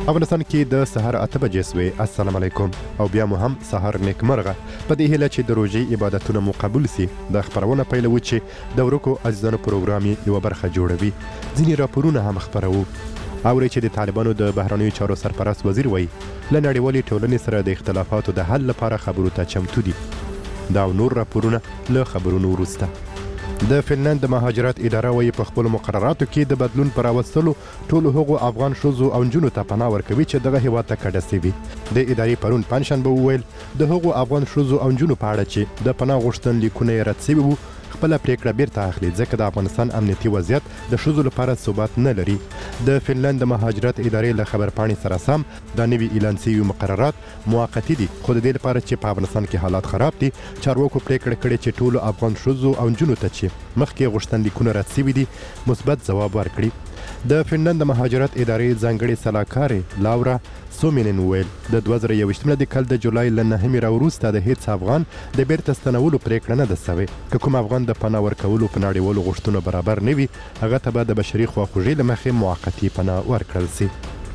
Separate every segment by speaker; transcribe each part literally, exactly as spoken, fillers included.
Speaker 1: افغانستان کې د سهار اته بجې سوې. السلام علیکم او بیا مو هم سهار نیکمرغه په دې هیله چې د روژې عبادتونه مو قبول سي. د خبرونه پیلوو چې د ورکو عزیزانو پروګرام یوه برخه جوړوي. ځینې راپورونه هم خپروو. اورئ چې د طالبانو د بهرنیو چارو سرپرست وزیر وایي له نړیوالې ټولنې سره د اختلافاتو د حل لپاره خبرو ته چمتو دي. دا او نور راپورونه له خبرونو وروسته. د فنلند د مهاجرت اداره وایي په خپلو مقرراتو کې د بدلون پر راوستلو ټولو هغو افغان ښځو او نجونو ته پناه ورکوي چې دغه هېواد ته کډه سوي. د ادارې پرون پنجشنبه وویل د هغو افغان ښځو او نجونو په اړه چې د پناه غوښتنلیکونه یې رد سوي وو خپله پریکړه بیرته اخلي ځکه د افغانستان امنیتي وضعیت د ښځو لپاره ثبات نه لري. د فنلند د مهاجرت ادارې له خبرپاڼې سره سم دا نوي اعلان سوي مقررات موقتي دي خو د دې لپاره چې په افغانستان کې حالات خراب دي چارواکو پریکړه کړې چې ټولو افغان ښځو او نجونو ته چې مخکې غوښتنلیکونه رد سوي دي مثبت ځواب ورکړي. د فنلند د مهاجرت ادارې ځانګړې سلاکارې لاورا سومینن ویل د دوه زره یوویشتم د کال د جولای له نهمې راوروسته د هیڅ افغان د بیرته ستنولو پریکړه نه ده سوې. که کوم افغان د پناه ورکولو په نړیوالو غوښتنو برابر نه وي هغه ته به د بشري خواخوږۍ له مخې موقتي پناه ورکړل سي.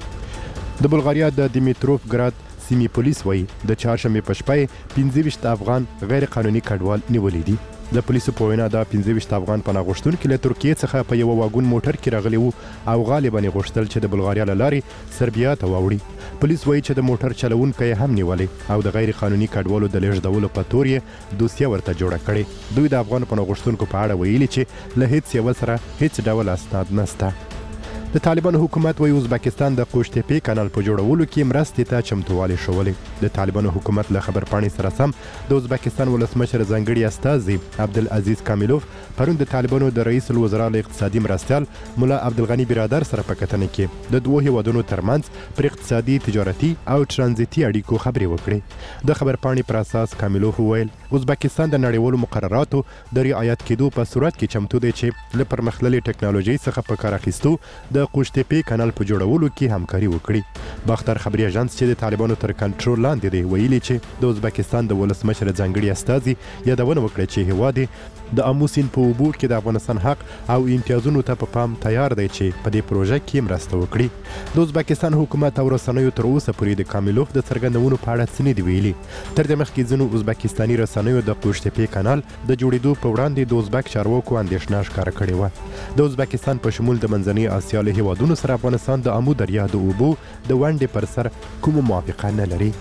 Speaker 1: د بلغاریا د دیمیتروف ګراد سیمې پولیس وایي د چهارشنبې په شپه یې پنځه ویشت افغان غیر قانوني کډوال نیولي دي. د پولیسو په وینا دا پنځه ویشت افغان پناه غوښتونکي له ترکیې څخه په یوه واګون موټر کې راغلي وو او غالبا یې غوښتل چې د بلغاریا له لارې سربیا ته واوړي. پولیس وایي چې د موټر چلوونکی یې هم نیولی او د غیر قانوني کډوالو د لیږدولو په تور یې دوسیه ورته جوړه کړې. دوی د افغان پناه غوښتونکو په اړه ویلي چې له هیڅ یوه سره هیڅ ډول اسناد نسته. د طالبانو حکومت وایي ازبکستان د قوشتېپې کانال په جوړولو کې مرستې ته چمتووالی ښولی. د طالبانو حکومت له خبرپاڼې سره سم د ازبکستان ولسمشر ځانګړي استازي عبدالعزیز کامیلوف پرون د طالبانو د رئیس الوزرا له اقتصادي مرستیال ملا عبدالغني برادر سره په کتنه کې د دوو هیوادونو ترمنځ پر اقتصادي تجارتي او ترانزیتي اړیکو خبرې وکړې. د خبرپاڼې پر اساس کامیلوف وویل ازبکستان د نړیوالو مقرراتو د رعایت کېدو په صورت کې چمتو دی چې له پرمختللې ټکنالوژۍ څخه په کار اخیستو د قوشتېپې کانال په جوړولو کې همکاري وکړي. باختر خبري اژانس چې د طالبانو تر کنټرول لاندې دی ویلي چې د ازبکستان د ولسمشر ځانګړي استازي یادونه وکړه چې هیواد د آمو سیند په اوبو کې د افغانستان حق او امتیازونو ته په پام تیار دی چې په دې پروژه کې مرسته وکړي. د ازبکستان حکومت او رسنیو تر اوسه پورې د کامیلوف د څرګندونو په اړه څه نه دي ویلي. تر دې مخکې ځینو ازبکستاني رسنیو د قوشتېپې کانال د جوړېدو په وړاندې د ازبک چارواکو اندېښنه ښکاره کړې وه. د ازبکستان په شمول د منځنۍ اسیا له هیوادونو سره افغانستان د آمو دریا د اوبو د ونډې پر سر کومه موافقه نه لري.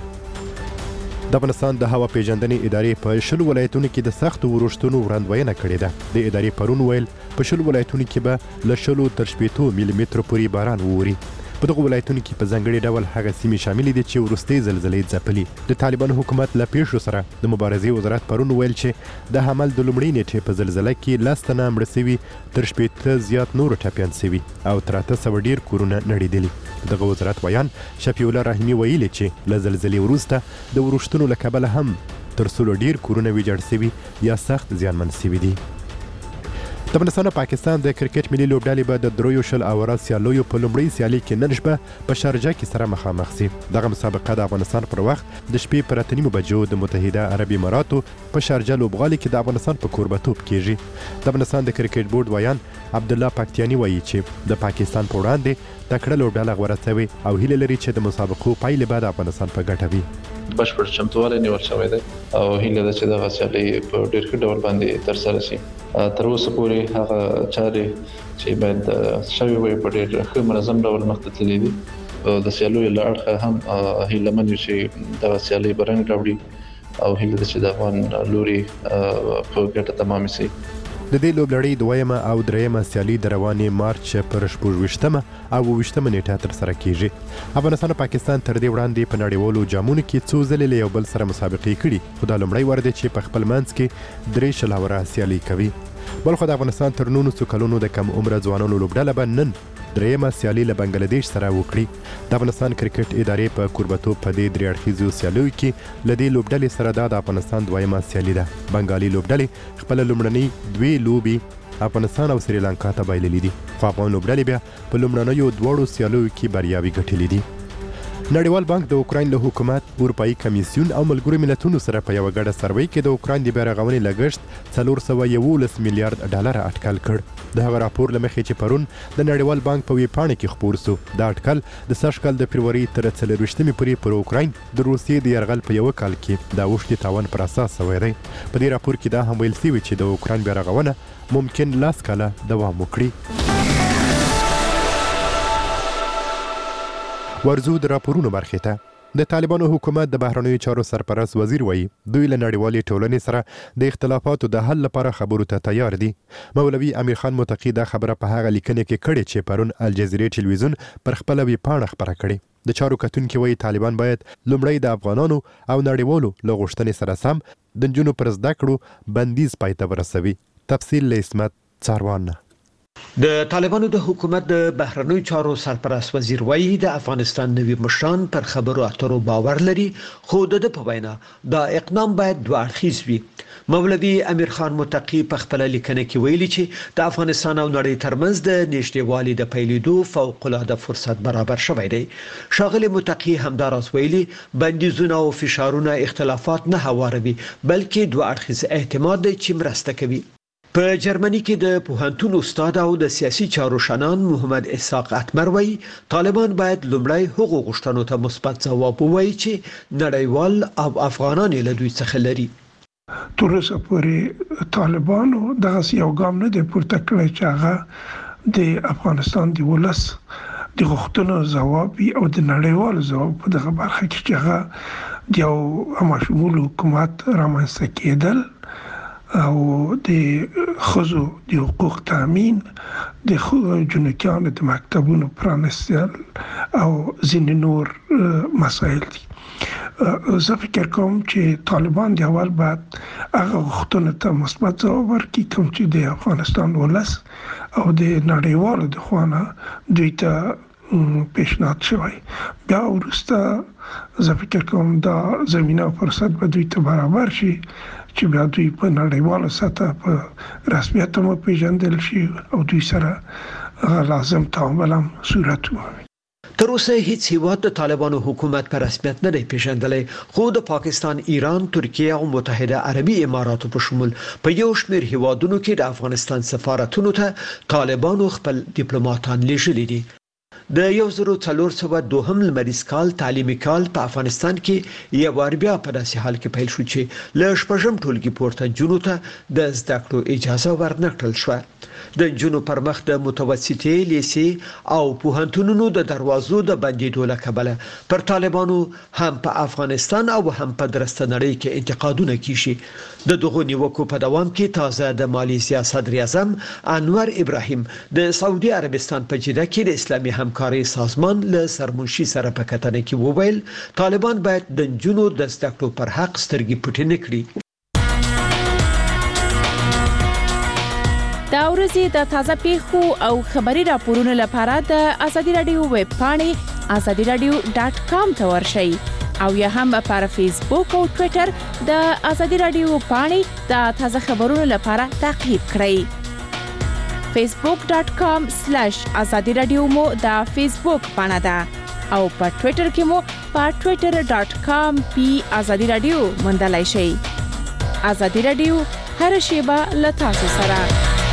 Speaker 1: د افغانستان د هوا پیژندنې ادارې په شلو ولایتونو کې د سختو وروښتونو وړاندوینه کړې ده. د ادارې پرون ویل په شلو ولایتونو کې به له شلو تر شپېتو ملي مترو پورې باران ووري. په دغو ولایتونو کې په ځانګړي ډول هغه سیمې شاملې دي چې وروستۍ زلزلې ځپلي. د طالبانو حکومت له پیښو سره د مبارزې وزارت پرون ویل چې د حمل د لومړۍ نیټې په زلزله کې لس تنه مړه سوي تر شپېته زیات نورو ټپیان سوي او تر اته سوه ډېر کورونه نړېدلي. دغه وزارت ویان شفیع الله رحیمي ویلي چې له زلزلې وروسته د وروښتونو له کبله هم تر سلو ډېر کورونه ویجاړ سوي یا سخت زیانمن سوي دي. د افغانستان او پاکستان د کرکټ ملي لوبډلې به د دریو شل اوره سیالیو په لومړۍ سیالۍ کې نن شپه په شارجه کې سره مخامخ سي. دغه مسابقه د افغانستان پر وخت د شپې پر اته نیمو بجو د متحده عرب اماراتو په شارجه لوبغالي کې د افغانستان په کوربتوب کیږي. د افغانستان د کرکټ بورډ ویان عبدالله پاکتیاني وایي چې د پاکستان په وړاندې تکړه لوبډله غوره سوې او هیله لري چې د مسابقو پایلې به د افغانستان په ګټه وي.
Speaker 2: بشپړ چمتووالی نیول شوی دی او هیله ده چې دغه سیالۍ په ډېر ښه ډول باندې ترسره شي. تر اوسه پورې هغه چارې چې باید شوې وي په ډېر ښه منظم ډول مخته تللي دي. د سیالیو له اړخه هم هیلهمن یو چې دغه سیالۍ به رنګ راوړي او هیله ده چې د افغان لوري په ګټه تمامې شي.
Speaker 1: د دې لوبلړۍ دویمه او دریمه سیالي د روانې مارچ پر شپږویشتمه او اوویشتمه نیټه ترسره کیږي. افغانستان او پاکستان تر دې وړاندې په نړیوالو جامونو کې څو ځلې له یو بل سره مسابقې کړي خو دا لومړی وار دی چې په خپل منځ کې درې شل اوره سیالي کوي. بلخو د افغانستان تر نولسو کلونو د کم عمره ځوانانو لوبډله به نن درېیمه سیالي له بنګلادیش سره وکړي. د افغانستان کرکټ ادارې په کوربتوب په دې درې اړخیزو سیالیو کې له دې لوبډلې سره دا د افغانستان دویمه سیالي ده. بنګالي لوبډلې خپله لومړنۍ دوې لوبې افغانستان او سریلانکا ته بایللي دي خو افغان لوبډلې بیا په لومړنیو دواړو سیالیو کې بریاوې ګټلې دي. نړیوال بانک د اوکراین له حکومت، اروپאי کمیسیون او ملګرو ملتونو سره په یو غړ سروي کې د اوکراین د بیرغونې لګښت څلور سوه یولس میلیارډ ډالر اټکل کړ. د هغه راپور لمخې چې پرون د نړیوال بانک په ویبپاڼه کې خپور شو، دا اټکل د سږ کال د فروری تر څلرویشتمې پورې پر اوکراین د روسیې د یرغل په یو کال کې د اوښتي تاوان پر اساس شوی دی. په دې راپور کې دا هم ویل شوی چې د اوکراین بیرغونه ممکن لاس کاله دوام وکړي. ورزو د راپورونو برخې ته. د طالبانو حکومت د بهرنیو چارو سرپرست وزیر وایي دوی له نړیوالې ټولنې سره د اختلافاتو د حل لپاره خبرو ته تیار دي. مولوي امیر خان متقي دا خبره په هغه لیکنه کې کړې چې پرون الجزیرې ټلویزیون پر خپل ویبپاڼه خبره کړې. د چارو کتونکي وایي طالبان باید لومړی د افغانانو او نړیوالو له غوښتنې سره سم د نجونو پر زده کړو بندیز پای ته ورسوي. تفصیل له اسمت څاروان.
Speaker 3: د طالبانو د حکومت د بهرنیو چارو سرپرست وزیر وایي د افغانستان نوي مشران پر خبرو اترو باور لري، خو د په وینا دا اقدام باید دوه اړخیز وي. مولوي امیر خان متقي په خپل لیکنه کې ویلي چې د افغانستان او نړۍ ترمنځ د نږدېوالي د پیلېدو فوق العاده فرصت برابر شوی دی. ښاغلي متقي همداراز ویلي بندیزونه او فشارونه اختلافات نه هواروي، بلکې دوه اړخیز اعتماد دی چې مرسته کوي. په جرمني کې د پوهنتون استاد او د سیاسي چارو شنان محمد اسحاق اتمر وایي طالبان باید لومړی هغو غوښتنو ته مثبت ځواب ووایي چې نړیوال او افغانان له دوی څخه لري.
Speaker 4: تر اوسه پورې طالبانو دغه یو ګام نه دی پورته کړی چې هغه د افغانستان د ولس د غوښتنو ځواب او د نړیوال ځواب په دغه برخه کې چې هغه د یو همشمول حکومت رامنځته کېدل او د خزو د حقوق تامین، د جنکیانو د مکتبونو پرانستل او ځینې نور مسایل دي. زه فکر کوم چې طالبان د اول بعد هغه غوښتنو ته مثبت ځواب ورکړي کوم چې د افغانستان ولس او د نړیوالو د خوانه دوی ته پیشنهاد شوی. بیا وروسته زه فکر کوم دا زمینه او فرصت به دوی ته برابر شي چې بیا دوی په نړیواله سطح په رسمیت هم پیژندل شي او دوی سره لازم تعامل هم صورت ومومي.
Speaker 3: تر اوسه هیڅ هیواد د طالبانو حکومت په رسمیت نه دی پیژندلی، خو د پاکستان، ایران، ترکیه او متحده عربي اماراتو په شمول په یو شمېر هیوادونو کې د افغانستان سفارتونو ته طالبانو خپل ډیپلوماټان لیږلي دي. د یو زرو څلور سوه دوهم لمریز کال تعلیمي کال په افغانستان کې یو وار بیا په داسې حال کې پیل شو چې له شپږم ټولګي پورته نجونو ته د زده کړو اجازه ورنکړل شوه. د نجونو پر مخ د متوسطې، لیسې او پوهنتونونو د دروازو د بندیدو له کبله پر طالبانو هم په افغانستان او هم په درسته نړۍ کې انتقادونه کیږي. د دغو نیوکو په دوام کې تازه د مالیزیا صدر اعظم انور ابراهیم د سعودي عربستان په جده کې د اسلامي همکارۍ سازمان له سرمنشي سره په کتنه کې وویل طالبان باید د نجونو د زده کړو پر حق سترګې پټې نه کړي.
Speaker 5: دا ورځې د تازه پیښو او خبري راپورونو لپاره د ازادي رادیو ویب پاڼې ازادي رادیو ډاټ کام ته ورشئ او یا هم پر فیسبوک او ټوئیټر د ازادي رادیو پاڼې د تازه خبرونو لپاره تعقیب کړئ. facebook dot com slash azadi radio مو د فیسبوک پاڼه ده او په ټوئیټر کې مو په twitter dot com پی ازادي رادیو موندلای شئ. ازادي رادیو هر شیبه له تاسو سره.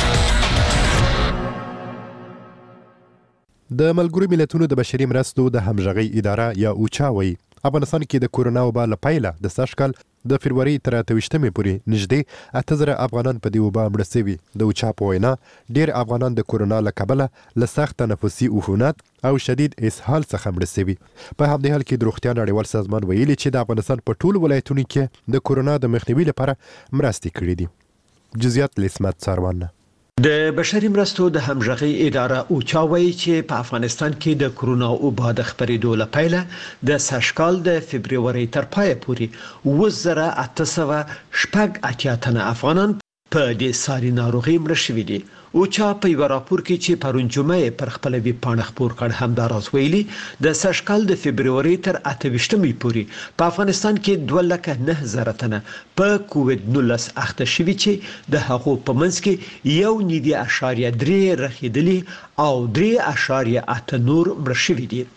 Speaker 1: د ملګرو ملتونو د بشري مرستو د همغږي اداره یا اوچا وایي افغانستان کې د کورونا وبا له پیله د سږ کال د فروری تر اتهویشتمې پورې نږدې اته زره افغانان په دې وبا مړه شوي. د اوچا په وینا ډېر افغانان د کورونا له کبله له سخت تنفسي عفونت او شدید اسهال څخه مړه شوي. په همدې حال کې د روغتیا نړیوال سازمان ویلي چې د افغانستان په ټولو ولایتونو کې د کورونا د مخنیوي لپاره مرستې کړې دي. جزئیات له اسمت څاروان.
Speaker 3: د بشري مرستو د همغږي اداره اوچا وایي چې په افغانستان کې د کورونا وبا د خپرېدو له پیله د سږ کال د فبروري تر پایه پورې اووه زره اته سوه شپږ اتیا تنه افغانان په دې ساري ناروغي مړه شوي دي. اوچا په یو راپور کې چې پرون جمعه پر خپل ویب پاڼه خپور کړ همداراز ویلي د سږ کال د فبروري تر اته ویشتمې پورې په افغانستان کې دوه لکه نه زره تنه په کووډ نولس اخته شوي چې د هغو په منځ کې یو نوي اشاریه درې رخیدلي او درې اشاریه اته نور مړه شوي دي.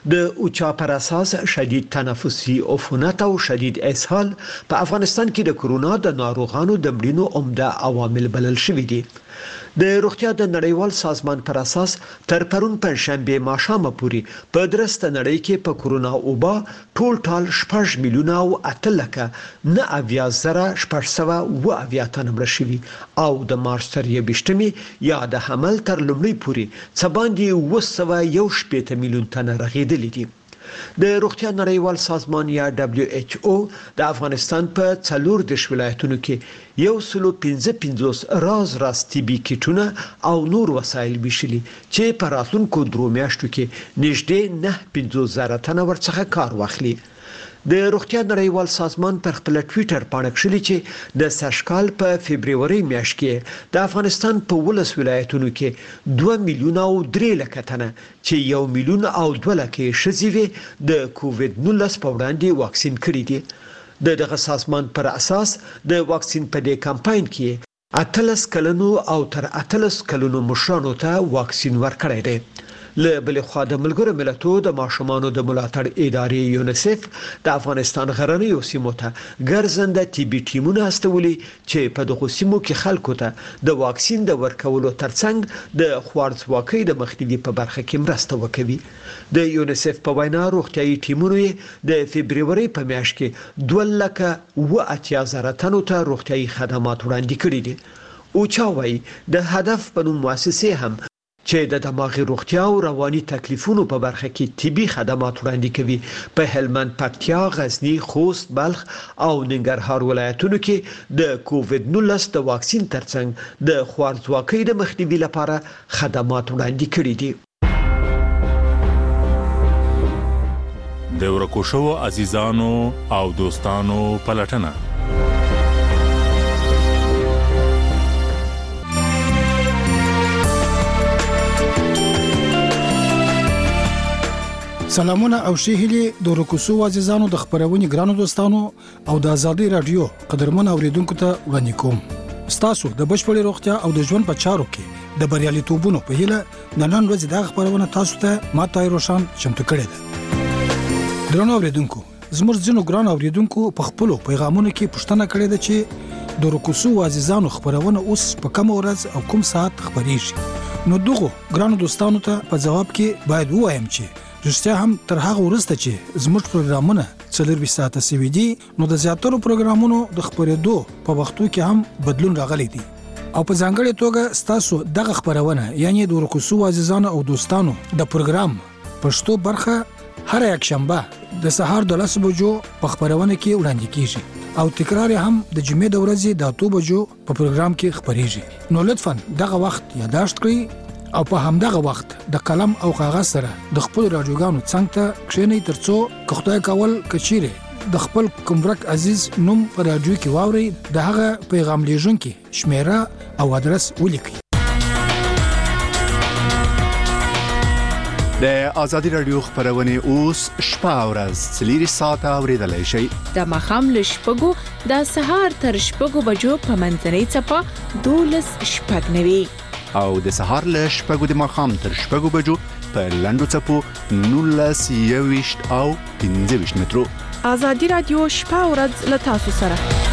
Speaker 3: د اوچا پر اساس شدید تنفسي عفونت او شدید اسهال په افغانستان کې د کرونا د ناروغانو د مړینو عمده عوامل بلل شوي دي. د روغتیا د نړیوال سازمان پر اساس تر پرون پنځشنبه ماښامه پورې په درسته نړۍ کې په کرونا وبا ټول ټال شپږ میلیونه او اته لکه نه اویا زره شپږ سوه اوه اویا تنه مړه شوي او د مارچ تر یوویشتمې یا د حمل تر لومړۍ پورې څه باندې اوه سوه یو شپېته میلیون تنه رغېدلي دي. د روغتیا نړیوال سازمان یا دبليو ایچ او د افغانستان په څلور دیش ولایتونو کې یو سلو پنځه پنځوس راز راز طبي کیټونه او نور وسایل ویشلي چې په راتلونکو درو میاشتو کې نږدې نه پنځوس زره تنه ورڅخه کار واخلي. د روغتیا نړیوال سازمان پر خپل ټوئیټر باندې کړلي چې د سشکال په فبرवरी میاشت کې د افغانستان په ولس ولایتونو کې دوه میلیونه او درې لکه تنه چې یو میلیون او دوه لکه شذیوي د کووید نولس په وړاندې واکسین کړي دي. د دغه سازمان پر اساس د واکسین په دې کمپاین کې اتلس کلونو او تر اتلس کلونو مشرانو ته واکسین ورکړی دی. له بل خوا د ملګرو ملتونو د ماشومانو د ملاتړ ادارې یونیسف د افغانستان غرنیو سیمو ته ګرځنده طبي ټیمونه استولي چې په دغه سیمو کې خلکو ته د واکسین د ورکولو ترڅنګ د خوارځواکۍ د مخنیوي په برخه کې مرسته وکوي. د یونیسف په وینا روغتيایي ټیمونو د فبرवरी په میاشت کې دوه لکه اوه اتیا زره تنو ته روغتيایي خدمات وړاندې کړي دي. او چا وایي د هدف په نوم مؤسسه هم چې د دماغي روغتیا او رواني تکلیفونو په برخه کې طبي خدمات وړاندې کوي. په هلمند، پکتیا، غزنی، خوست، بلخ او ننګرهار ولایتونو کې د کووید نولس د واکسین ترڅنګ د خوارځواکۍ د مخنیوي لپاره خدمات وړاندې کړي دي.
Speaker 6: د ورکو شوو عزیزانو او دوستانو پلټنه.
Speaker 7: سلامونه او شهيلي د رکوسو عزیزانو د خبرونې ګرانو دوستانو او د ازادي رادیو قدرمن اوریدونکو ته وړاندې کوم. ستاسو د بشپړې روغتیا او د ژوند په چارو کې د بریالیتوبونو په هیله نن ورځ د خبرونه تاسو ته ما تای روشن چمتو کړی ده. درنو اوریدونکو، زموږ ځینو ګران اوریدونکو په خپل پیغامونو کې پوښتنه کړې ده چې د رکوسو عزیزانو خبرونه اوس په کوم ورځ او کوم ساعت خبريږي. نو دغه ګرانو دوستانو ته په جواب کې باید وایم چې رښتیا هم تر هغه ورسته چې زموږ پروګرامونه څلور ساعته سوي دي نو د زیاترو پروګرامونو د خبرېدو په وختو کې هم بدلون راغلی دی. او په ځانګړې توګه ستاسو دغه خبرونه یعنی د رکوسو عزیزانو او دوستانو د پروګرام پښتو برخه هر یک شنبه د سهار د لس بجو په خبرونه کې وړاندې کیږي او تکرار هم د جمعې د ورځې د اته بجو په پروګرام کې خبريږي. نو لطفا دغه وخت یاداشت کړئ او په همدغه وخت د قلم او کاغذ سره د خپل رادیوګانو څنګ ته کښینئ ترڅو که خدای کول کچیره د خپل کومرک عزیز نوم په رادیو کې واوري د هغه پیغام لیږونکي شمیره او ادرس ولیکئ.
Speaker 8: د آزادي رادیو خبرونه اوس شپه او ورځ څلور ساعته اوریدلای شئ.
Speaker 5: د مخام له شپږو د سهار تر شپږو بجو په منځنۍ څپه دولس شپږ نوي
Speaker 8: او د سهار له شپږو د ماښام تر شپږو بجو په لنډو څپو نولس یوویشت او پنځه ویشت مترو.
Speaker 5: آزادي رادیو شپه او ورځ له تاسو سره.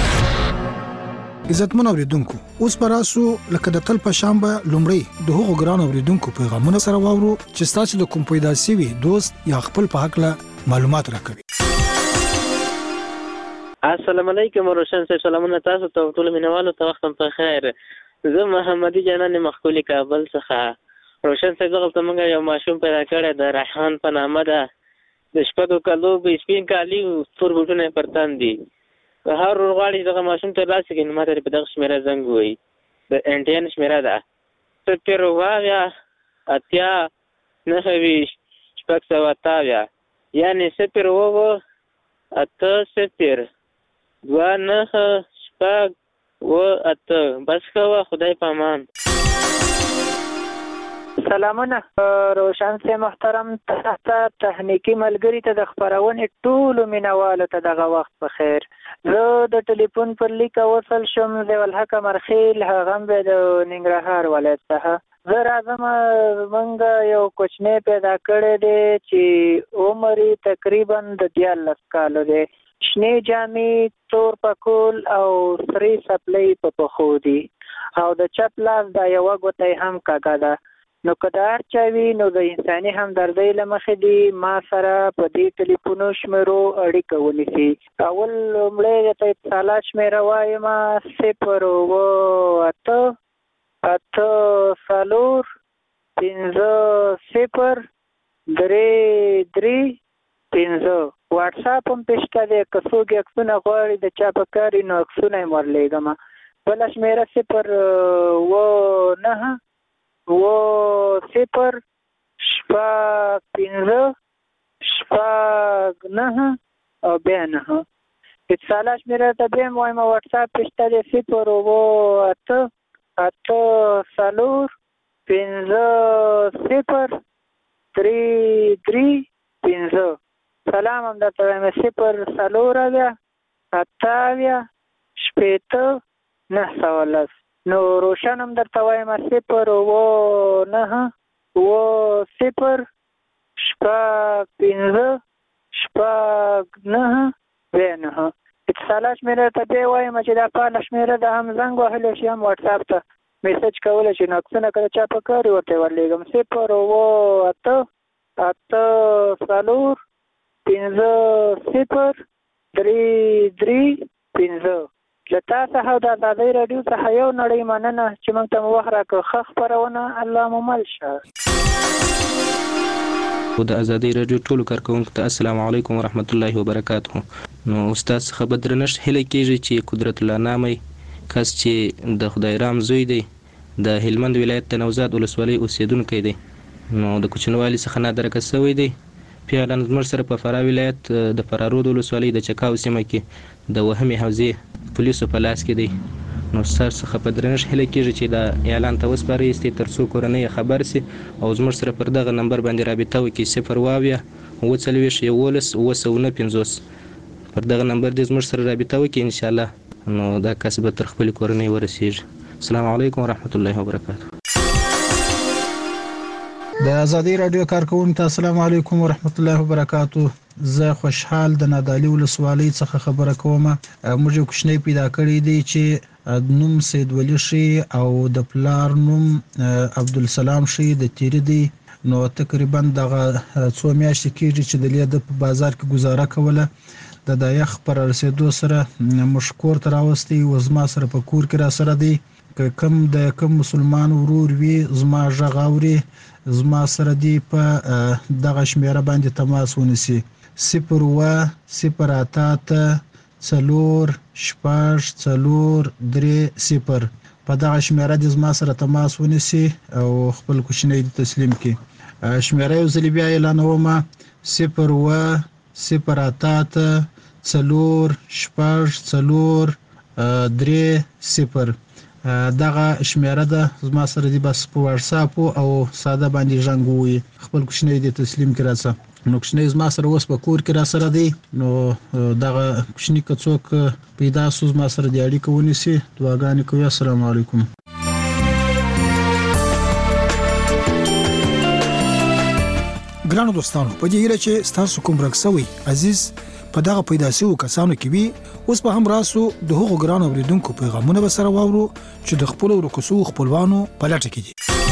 Speaker 7: عزتمن اوریدونکو، اوس براسو لکه د تل په شنبه لومړی د هغو ګران اوریدونکو پیغامونه سره واورو چې تاسو د کوم پیدا سوي دوست یا خپل په حق له معلومات راکوي.
Speaker 9: السلام علیکم روشن صاحب، سلامونه تاسو ته ټول مینوالو ته، وخت په خیر. زه محمدي جانان مخکولي کابل څخه. روشن صاحب دغه څنګه یو ماشوم پیدا کړی د ریحان په نامه ده. د شپږو کالو به سپین کالی تور بوټونه پرتان دي. که هر ورغاړي دغه ماشوم ته راسي کې ماته په دغه شمیره زنګ وي د انټین شمیره ده صفر واغیا اتیا نهوي شپږ سوه اتاویا یعنی صفر وو اته صفر دوه نهه شپږ و اته. بس کوه، خدای پامان.
Speaker 10: سلامونه روشن سے محترم ته تخنیکی ملګری ته د خبرونې ټولو مینوالو ته دغه وخت په خیر. زه د ټلیفون پر لیک وصل شم د ولحق مرخیل هغه به د ننګرهار ولایت څخه. زه راځم موږ یو کوچنی پیدا کړی دی چې عمر یې تقریبا د دیارلس کالو دی. شنې جامې، تور پکول او سرې څپلۍ په پښو دي او د چپ لاس دا یوه ګوته یې هم کږه ده. نو که د هر چا وي نو د انساني همدردۍ له مخې دي ما سره په دې ټلیفونو شمیرو اړیکه ونیسي. اول لومړی درته اتصالات شمیره وایم: صفر اووه اته اته څلور پنځه صفر درې درې پنځه. واټساپ هم پېشته دی، که څوک عکسونه غواړي د چا په کار وي نو عکسونه یې ورلیږم. بله شمېره صفر اووه نهه اووه صفر شپږ پنځه شپږ نهه او بیا نهه. اتصالات شمېره ته بیا هم وایم: واټساپ پېشته دی صفر اووه اته اته څلور پنځه صفر درې درې پنځه. سلام هم درته وایم: صفر څلور اویا اته اویا شپېته نهه سوه لس. نو روشن هم درته وایم: صفر اووه نهه اووه صفر شپږ پنځه شپږ نهه بیا نهه. اتصالات شمېره ته بیا وایم چې دا فعاله شمېره ده، هم زنګ وهلی شي هم واټساپ ته میسج کولی شي. نو عکسونه که د چا په کار وي ورته یې ورلیږم. صفر اووه اته اته څلور پنځه صفر درې درې پنځه. له تا څخه او د ازادۍ راډیو څخه یو نړۍ مننه چې موږ ته مو وخت راکړ. ښه خپرونه، الله مو مل شه.
Speaker 11: د ازادۍ راډیو ټولو کارکوونکو ته السلام علیکم ورحمت الله وبرکاته. نو استاد څخه به درنښت هیله کېږي چې قدرت الله نامی کس چې د خدای رام زوی دی، د هلمند ولایت د نوزاد ولسوالۍ اوسیدونکی دی، نو د کوچنوالي څخه نادرکه شوی دی. فعلا زموږ سره په فراه ولایت د فرارود ولسوالۍ د چکاو سیمه کې د وهمې حوزې پولیسو په لاس کې دی. نو ستاسو څخه په درنښت هیله کېږي چې دا اعلان ته وسپارئ تر څو کورنۍ خبر سي او زموږ سره پر دغه نمبر باندې رابطه وکړي: صفر اووه اووه څلوېښت یولس اووه سوه نه پنځوس. پر دغه نمبر دې زموږ سره رابطه وکړي انشاءالله، نو دا کس به تر خپلې کورنۍ ورسیږي. السلام علیکم ورحمت الله وبرکاته.
Speaker 12: د ازادۍ راډیو کارکوونکو ته السلام علیکم ورحمت الله وبرکاته. زه خوشحال د نادعلي ولسوالۍ څخه خبره کوم. موږ یو کوچنی پیدا کړی دی چې نوم سید ولی شي او د پلار نوم عبدالسلام شي د تیری دی. نو تقریبا دغه څو میاشتې کېږي چې د لیده په بازار کې گزاره کوله. د د یخ پر رسیدو سره مشکور تر راوستي و زما سره په کور کې را سره دی. که کم د کم مسلمان ورور وي زما غږ اوري زما سره دی په دغه شمیره باندې تماس ونیسي: صفر اووه صفر اته اته څلور شپږ څلور درې صفر. په دغه شمیره د زما سره تماس ونیسي او خپل کوچنی تسلیم کړي. شمیره یو ځل بیا اعلانوم: صفر اووه صفر اته اته څلور شپږ څلور درې صفر. دغه شمیره ده زما سره دی بس په واتساپ او ساده باندې ژوند وي. خپل کوچنی دی تسلیم کړه راځه. نو کوچنی زما سره اوس په کور کې را سره دی. نو دغه کوچنی که څوک پیدا سو زما سره دی اړیکه ونیسي. دعاګانې کوي. السلام علیکم.
Speaker 7: ګرانو دوستانو، په دې هیله چې ستاسو کوم رکسوي عزیز په دغه پیدا شوو کسانو کې وي، اوس په هم راسو د هغو ګرانو اوریدونکو پیغامونه به سره واورو چې د خپل ورکوسو خپلوانو په لټه کې دي.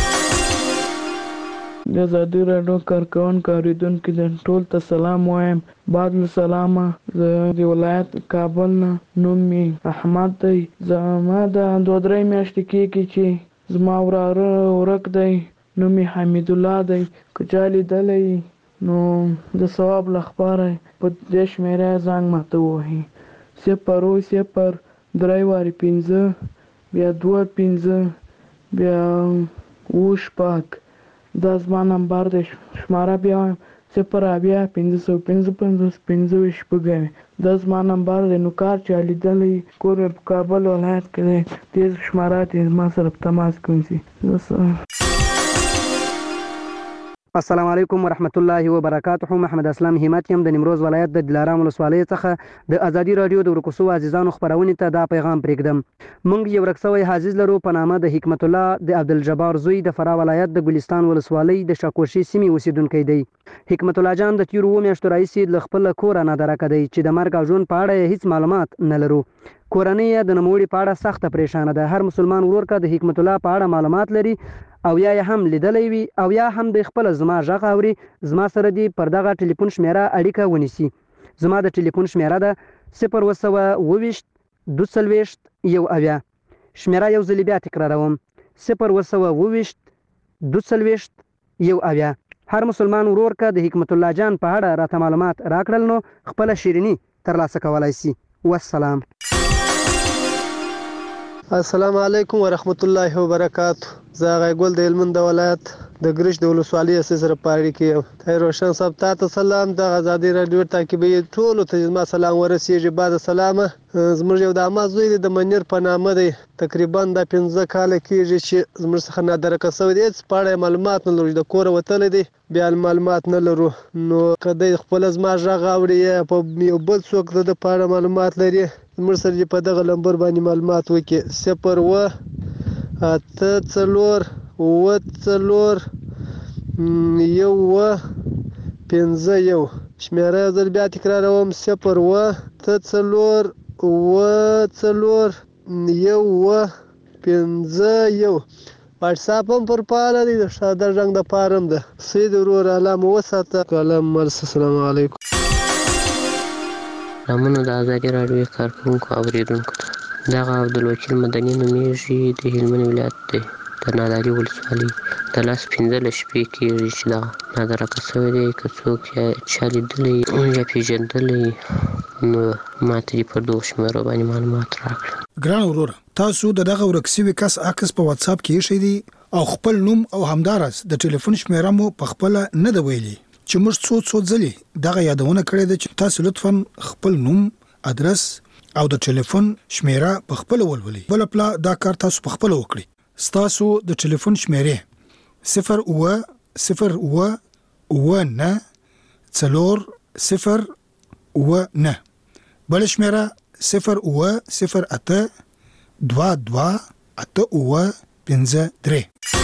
Speaker 13: د ازادۍ راډیو کارکوونکو اوریدونکو د ټول ته سلام وایم. بعد له سلامه زه د ولایت کابل نه نوم مې احمد دی. زما د دوه درې میاشتې کېږي چې زما وراره ورک دی، نوم یې حمید الله دی. که چا لیدلی نو د ثواب لپاره په دې شمیره زنګ ماته ووهي: صفر اووه صفر درې وارې پنځه بیا دوه پنځه بیا اووه شپږ. دا زما نمبر دی. شماره بیا وایم: صفر اویا پنځه سوه پنځه پنځوس پنځه ویشت شپږ. دا زما نمبر دی. نو کار چا لیدلی کور مې په کابل ولایت کې دی، دې شماره ته زما سره په تماس کې ونیسي.
Speaker 14: السلام علیکم ورحمت الله وبرکاته. محمد اسلام همت یم د نیمروز ولایت د دلارام ولسوالۍ څخه د ازادي رادیو د ورکوسو عزیزانو خبرونې ته دا پیغام پرېږدم. موږ یو ورکسوی عزیز لرو په نامه د حکمت الله د عبدالجبار زوی د فراه ولایت د ګلستان ولسوالۍ د شاکوشي سیمې اوسیدونکی دی. حکمت الله جان د تیرو اووه میاشتو راهیسې له خپل کوره نادرکه دی چې د مرګ او ژوند په اړه هیڅ معلومات نه لرو. کورنۍ یې د نوموړي په اړه سخته پریشانه ده. هر مسلمان ورور که د حکمت الله په اړه معلومات لري او یا یې هم لیدلی وي او یا هم د خپل زما غږ اوري، زما سره دی پر دغه ټلیفون شمیره اړیکه ونیسي. زما د ټلیفون شمیره ده صفر اوه سوه اووه ویشت دوه څلوېښت یو اویا. شمیره یو ځلې بیا تکراروم صفر اوه سوه اووه ویشت دوه څلوېښت یو اویا. هر مسلمان ورور که د حکمت الله جان په اړه راته معلومات راکړل نو خپله شیریني ترلاسه کولی سي. والسلام.
Speaker 15: السلام علیکم ورحمت الله وبرکاته. زه هغه ګل د هلمند د ولایت د ګرش د ولسوالۍ اسې سره په اړیکه کې یم. طاهر روشن صاحب تا ته سلام. دغه ازادي راډیو تعقیبوي ټولو ته زما سلام ورسېږي. بعد سلامه زموږ یو د عمه زوی دی د منیر په نامه دی، تقریبا دا پنځه کاله کېږي چې زموږ څخه نادرکه سوی دی. هېڅ په اړه معلومات نه لرو، د کوره وتلی دی بیا معلومات نه لرو. نو که دی خپله زما غږ اوري یا په یو بل څوک د ده په اړه معلومات لري زموږ سره دې په دغه نمبر باندې معلومات وکړي. صفر اوه اته څلور اوه څلور یو اوه پنځه یو. شمیره یو ځل بیا تکراروم صفر اوه اته څلور اوه څلور یو اوه پنځه یو. واټساپ هم پر فعاله دی، د ساده رنګ د پاره هم ده. سید ورور الله مو وساته. کلام مرس. السلام علیکم.
Speaker 16: سلامونه د ازادي راډیو کارکوونکو اورېدونکو ته. دغه عبدالوکیل مدني نومیږي، د هلمند ولایت دی، د نادعلي ولسوالۍ. د لاس پنځلس شپې کېږي چې دغه نادرکه سوی دی. که څوک یا چا لیدلی یا پېژندلی نو ما ته دې پر دغو شمېرو باندې معلومات راکړه.
Speaker 7: ګران وروره، تاسو د دغه ورک سوي کس عکس په واتساپ کې ایښی دی او خپل نوم او همداراز د ټلیفون شمیره مو په خپله نه ده ویلي چې موږ څو څو ځلې دغه یادونه کړې ده چې تاسو لطفا خپل نوم، ادرس او د ټلیفون شمیره په خپله ولولئ. بله پله دا کار تاسو په خپله وکړئ. ستاسو د ټلیفون شمیرې صفر اوه صفر اوه اوه نه څلور صفر اوه نه. بله شمیره صفر اوه صفر اته دوه دوه اته اوه پنځه درې.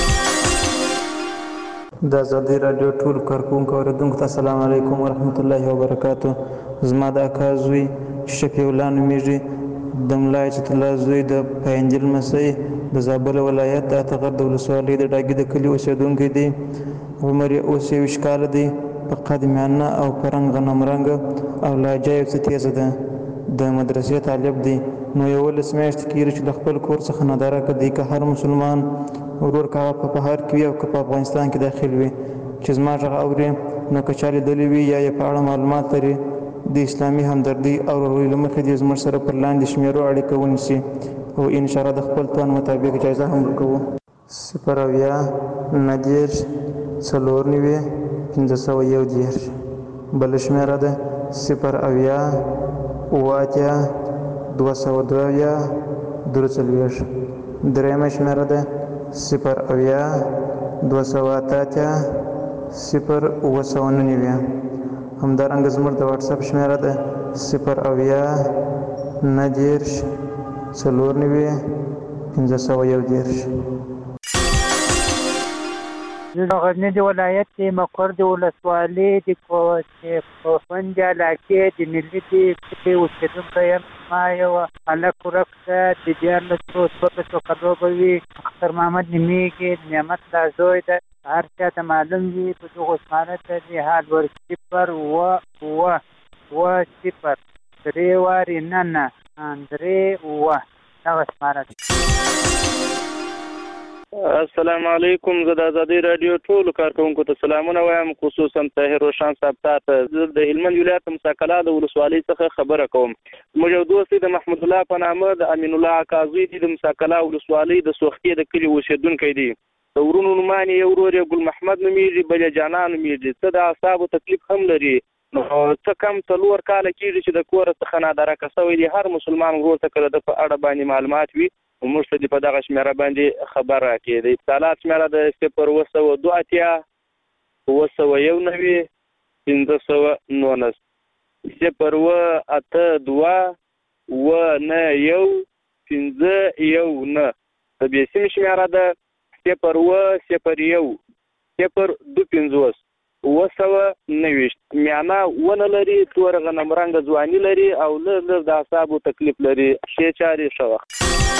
Speaker 17: د ازادي راډیو ټول کارکوونکو اورېدونکو ته السلام علیکم ورحمت الله وبرکاته. زما د اکا زوی شفیع الله نومیږي، د ملا عزت الله زوی د پاینجل مسۍ د زابل ولایت د اتغر د ولسوالۍ د ډاګي د کلي اوسېدونکی دی. عمر یې اوس یوویشت کاله دی. په قد میانه او په رنګ غنم رنګه او لهجه یې څه تیزه ده. د مدرسې طالب دی. نو یولس میاشتې کېږي چې د خپل کور څخه نادرکه دی. که هر مسلمان ورور که هغه په بهر کې وي او که په افغانستان کې داخل وي چې زما غږ اوري نو که چا لیدلی وي یا یې په اړه معلومات لري د اسلامي همدردۍ او ورورۍ له مخې دې زموږ سره پر لاندې شمیرو اړیکه ونیسي او انشاءالله د خپل توان مطابق جایزه هم ورکوو. صفر اویا نهه دېرش څلور نوي پنځه سوه یو دېرش. بله شمیره ده صفر اویا اوه اتیا دوه سوه دوه اویا درې څلوېښت. درېیمه شمیره ده صفر اویا دوه سوه اته اتیا صفر اوه سوه نهه نوي. همدارنګه زموږ د واټساپ شمیره ده صفر اویا نهه دېرش څلور نوي پنځه سوه یو دېرش.
Speaker 10: زه د غزني د ولایت د مقر د ولسوالۍ د کوفند علاقې د ملي د اوسېدونکی یم. ما یو هلک ورک ده، د دیارلسو څوارلسو کلو به وي. اختر محمد نومیږي، نعمت الله زوی ده. هر چا ته معلوم وي په دغو شماره ته د حال ور صفر اوه اوه اوه صفر درې وارې نه نه درې اوه دغه شماره ده.
Speaker 18: السلام علیکم. زه د ازادي راډیو ټولو کارکوونکو ته سلامونه وایم، خصوصا طاهر روشن صاحب ته. زه د هلمند ولایت مساکلا د ولسوالۍ څخه خبره کوم. زموږ یو دوست دی د محمود الله په نامه، د امین الله اکا زوی دی، د مساکلا ولسوالۍ د سوختي د کلي اوسېدونکی دی. د ورونو نومان یې یو ورور یې ګل محمد نومیږي، بل یې جانان نومیږي. څه د اعصابو تکلیف هم لري. نو څه کم څلور کاله کېږي چې د کوره څخه نادرکه سوی دی. هر مسلمان ورور ته که د ده په اړه باندې معلومات وي موږ ته دې په دغه شمېره باندې خبر راکړي. د اتصالات شمېره د صفر اوه سوه دوه اتیا اوه سوه یو نوي پنځه سوه نولس صفر اوه اته دوه اوه نه یو پنځه یو نه طبیعي شمیره ده صفر اوه صفر یو صفر دوه پنځوس اوه سوه نوي میانه ونه لري تور غنم رنګ ځواني لري او لږ لږ د اعصابو تکلیف لري ښې چارې ښه وخت.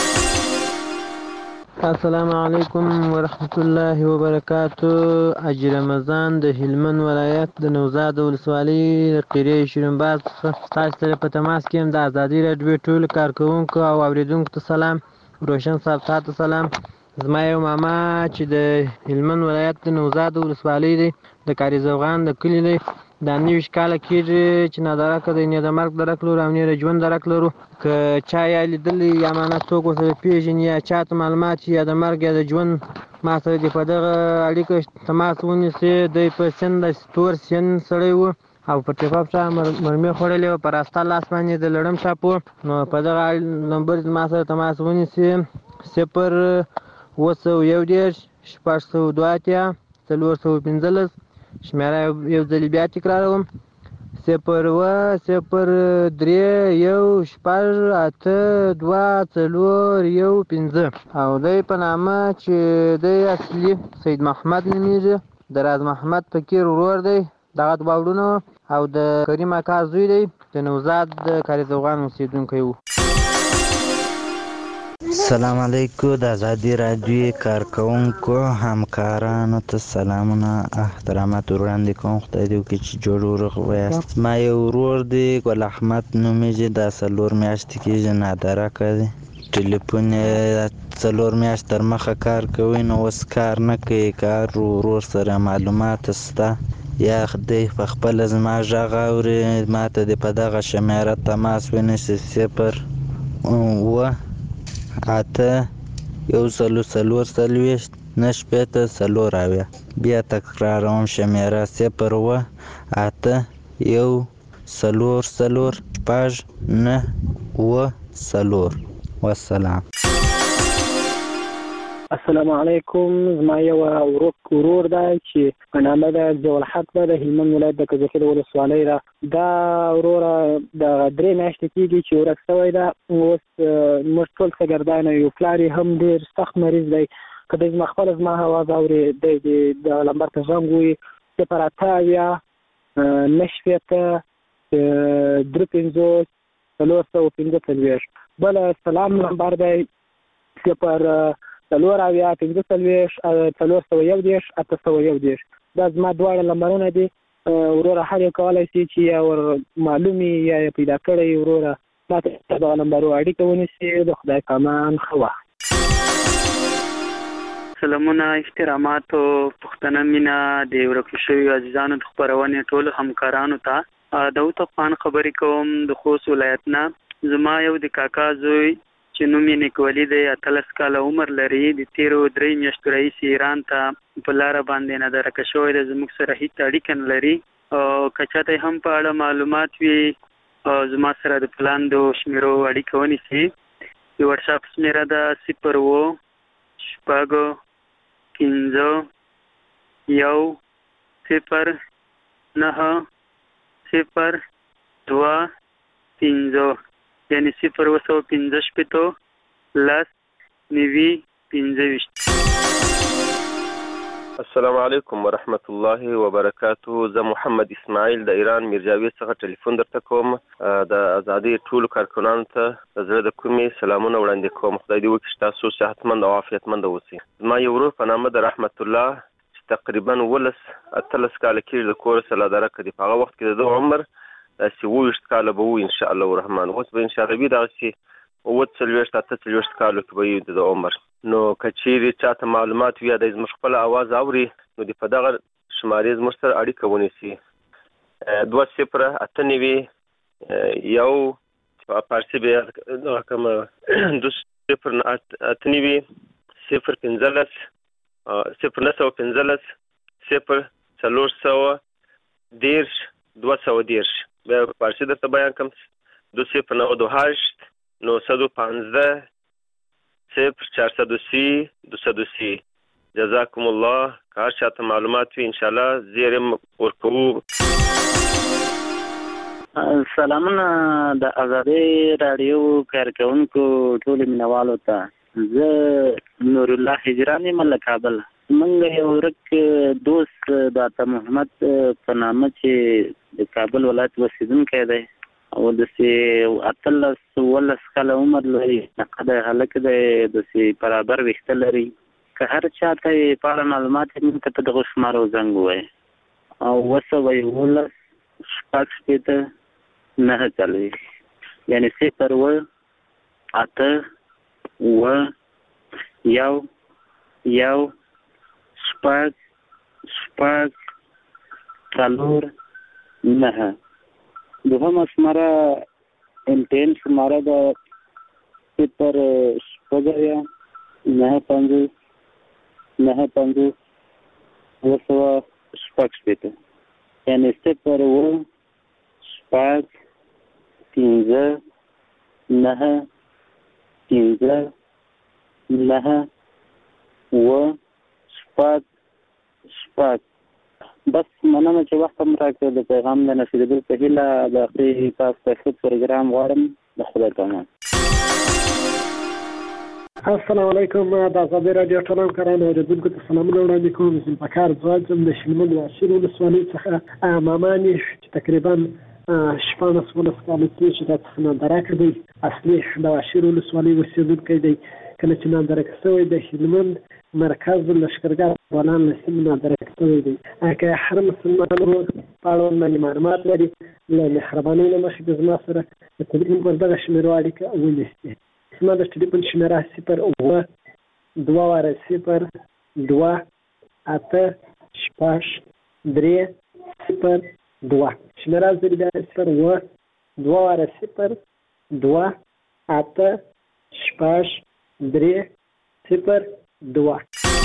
Speaker 19: السلام علیکم ورحمت الله وبرکاتو. حاجي رمضان د هلمند ولایت د نوزاد ولسوالۍ د قریه شیرینباز څخه تاسو سره په تماس کې یم. د ازادي راډیو ټولو کارکوونکو او اوریدونکو ته سلام. روشن صاحب تاسو سلام. زما یو ماما چې د هلمند ولایت د نوزاد ولسوالۍ دی د کاري زوغان د کلي دی دا نویشت کاله کېږي چې نادرکه دی نه د مرګ درک لرو او نه د ژوند درک لرو. که چا یا لیدلی یا معنی څوک ورسره پېژني یا چا ته معلومات یا د مرګ یا د ژوند ما سره دې په دغه اړیکه تماس ونیسي. دی په سن د تور سن سړی و او په ټیپاپ چا مرمۍ خوړلې وه په راسته لاس باندې د لړم شاپ و. نو په دغه نمبر ما سره تماس ونیسي صفر اوه سوه یو دېرش شپږ سوه دوه اتیا څلور سوه پنځلس شمېره یو ځلې بیا تکراروم صفر اوه صفر درې یو شپږ اته دوه څلور یو پنځه او دی په نامه چې دی اصلي سید محمد نومیږي د راز محمد فقیر ورور دی دغه دوه وروڼه او د کریم اکا زوی دی د نوزاد د کاري زوغان اوسېدونکی و.
Speaker 20: السلام علیکم. د ازادي راډیو کارکوونکو همکارانو ته سلامونه احترامات وړاندې کوم. خدای دې وکړي چې جوړ ورغ ویاست. ما یو ورور دی ګل احمد نومیږي دا څلور میاشتې کېږي نادرکه دی. ټلیفون یې څلور میاشت تر مخه کار کوي نو اوس کار نه کوي. کار ورور سره معلومات شته یا دی په خپله زما غږ اوري ما ته دې په دغه شمیره تماس ونیسي صفر اوه اته یو څلور څلور څلوېښت نه شپېته څلور اویا. بیا تکراروم شمیره صفر اوه اته یو څلور څلور شپږ نه اوه څلور. والسلام.
Speaker 21: السلام علیکم. زما یو ورک ورور دی چې په نامه ده ضیاءالحق ده د هلمند ولایت د کجکي د ولسوالۍ ده. دا وروره د درې میاشتې کېږي چې ورک شوی ده. اوس موږ ټول شاګردان یو پلار یې هم ډېر سخت مریض دی. که دی زما خپله زما اواز اوري دی د لمبر ته زنګ ووایي صفر اته اویا نه شپېته درې پنځوس څلور سوه پنځه څلوېښت. بل سلام نمبر دی صفر څلور اویا پنځه څلوېښت څلور سوه یو دېرش اته سوه یو دېرش. دا زما دواړه نمبرونه دي. وروره هر یو کولی شي چې یا ور معلوم یا یې پیدا کړی وروره ما ته دغه نمبرو اړیکه ونیسي. د خدای په امان ښه وخت.
Speaker 22: سلامونه احترامات او پښتنه مینا د ورکو شویو عزیزانو د خپرونې ټولو همکارانو ته داود افغان خبرې کوم د خوست ولایت نه. زما یو د کاکا زوی چې نوم یې نیکولي دی اتلس کاله عمر لري. د تیرو درې میاشتو راهیسې ایران ته په لاره باندې نادرکه شوی دی. زموږ سره هېڅ اړیکه نه لري. که چاته هم په اړه معلومات وي زما سره د پلاندو شمیرو اړیکه ونیسي. د وټساپ شمیره ده صفر اوه شپږ پنځه یو صفر نهه صفر دوه پنځه یعنی صفر اوه سوه پنځه شپېته لس نوي پنځه ویشت.
Speaker 23: السلام علیکم ورحمت الله وبرکاته. زه محمد اسماعیل د ایران میرجاوید څخه ټلیفون درته کوم. د ازادۍ ټولو کارکونانو ته د زړه د کومې سلامونه وړاندې کوم. خدای دې وکړي چې تاسو صحتمند او عافیتمند اوسئ. زما یو ورور په نامه د رحمت الله چې تقریبا ولس اتلس کاله کېږي د کور سره نادرکه دی. په هغه وخت کې د ده عمر داسې اووه ویشت کاله به وي انشاءالله الرحمن. اوس به انشاءالله وي دغسې اووه څلوېښت اته څلوېښت کالو کې به وي د ده عمر. نو که چیرې چاته معلومات وي یا دی زموږ خپله اواز اوري نو د په دغه شمارې زموږ سره اړیکه ونیسي. دوه صفره اته نوي یو فارسي به دغه کومه دوه صفر اته نوي صفر پنځلس صفر نه سوه پنځلس صفر څلور سوه دېرش دوه سوه دېرش. بیا فارسي درته بیان کړم دو صفر نود و هشت نهصد و پانزده صفر چهارصد و سی دویست و سی. جزاکم الله. هر چاته معلومات وي ان شاء الله زیرم ورکوو.
Speaker 22: سلامونه د آزادۍ رادیو کارکونکو ټول مینوالو ته. زه نور الله هجران یم له کابل. موږ یو ورک دوست د عطا محمد په نامه چې د کابل ولایت اوسېدونکی دی او داسې اتلس اوولس کاله عمر لري، نقد هلک دی، داسې برابر ویښته لري. که هر چا ته یې په اړه معلومات یې موږ ته په دغو شمارو زنګ ووایي او اوه سوه یولس شپږ شپېته نهه څلوېښت، یعنې صفر اوه اته اوه یو یو شپږ شپږ څلور نهه. دوهمه شماره ایم ټي این شماره ده صفر شپږ اویا نهه پنځوس نهه پنځوس اوه سوه شپږ شپېته، یعنې صفر اوه شپږ پنځه نهه پنځه نهه اوه شپږ شپږ. بس مننه چې وخت هم راکړ. د پیغام د نشریدو په هیله د اخري تاسو ته ښه پروګرام غواړم. د خدای په امان.
Speaker 1: السلام علیکم. د آزادۍ راډیو ټول همکارانو اورېدونکو ته سلامونه وړاندې کوم. زه پکار ځوان یم د شلمند د اشیر ولسوالۍ څخه ماماني چې تقریبا شپاړس اوولس کاله کېږي چې دا څخه ناندرکه دی. اصلي د اشیر ولسوالۍ اوسېدونکی دی. کله چې ناندرکه شوی د هلمند مرکز لښکرګاه افغانان له سیمې ناندرکه شوی دی. که هر مسلمان ورور په اړه باندې معلومات لري له مهربانۍ نه مخکې د زما سره د تلیفون پر دغه شمېرو اړیکه ونیسي. زما د ټلیفون شمېره صفر اوه دوه واره صفر دوه اته شپږ درې صفر دوه. شمېره زر بیا صفر اوه دوه واره صفر دوه اته شپږ درې صفر دوه.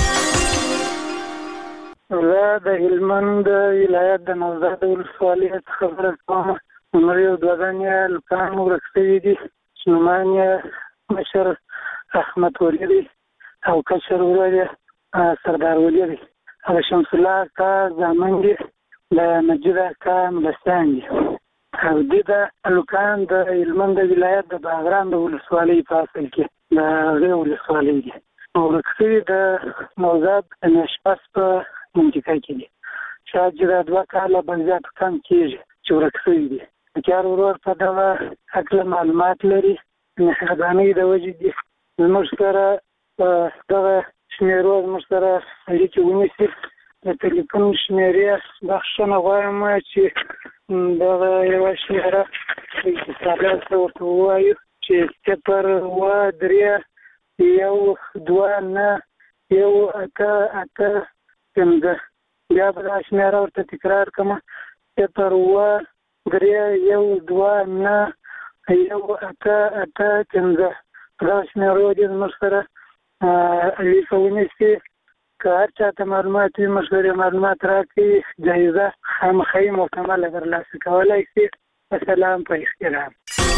Speaker 2: زه د هلمند ولایت د نوزاد ولسوالۍ څخه خبره کوم. عمر یو دوه دانې لوکان ورک شوي دي چې نومان یې مشر احمد ولی دی او کشر ورور یې سردار ولی دی او شمس الله اکا زامن دي د مجید اکا ملستان دي او دي د هلکان د هلمند ولایت د باغران د ولسوالۍ په اصل کې د هغې ولسوالۍ دي. ورک شوي د نوزاد د نشپس په منطقه کې دي. شاید چې دا دوه کاله به زیات کم کېږي چې ورک شوي دي. کار ورور په دغه هکله معلومات لري. مهربانۍ د وجې دي زموږ سره په دغه شمېرو زموږ سره اړیکې ونیسي. د تلیفون شمېرې بخښنه غواړم چې دغه یوه شمېره اتصالات ته ورته ووایو چې صفر اوه درې یو دوه نه یو اته اته پنځه. بیا به دا شمېره ورته تکرار کړم صفر اوه درې یو دوه نه یو اته اته پنځه. دا شمېرو دې زموږ سره اړیکه ونیسي. که هر چا ته معلومات وي موږ سره معلومات راکړي جایزه خامخا مکمله ترلاسه کولی شي. السلام په احترام.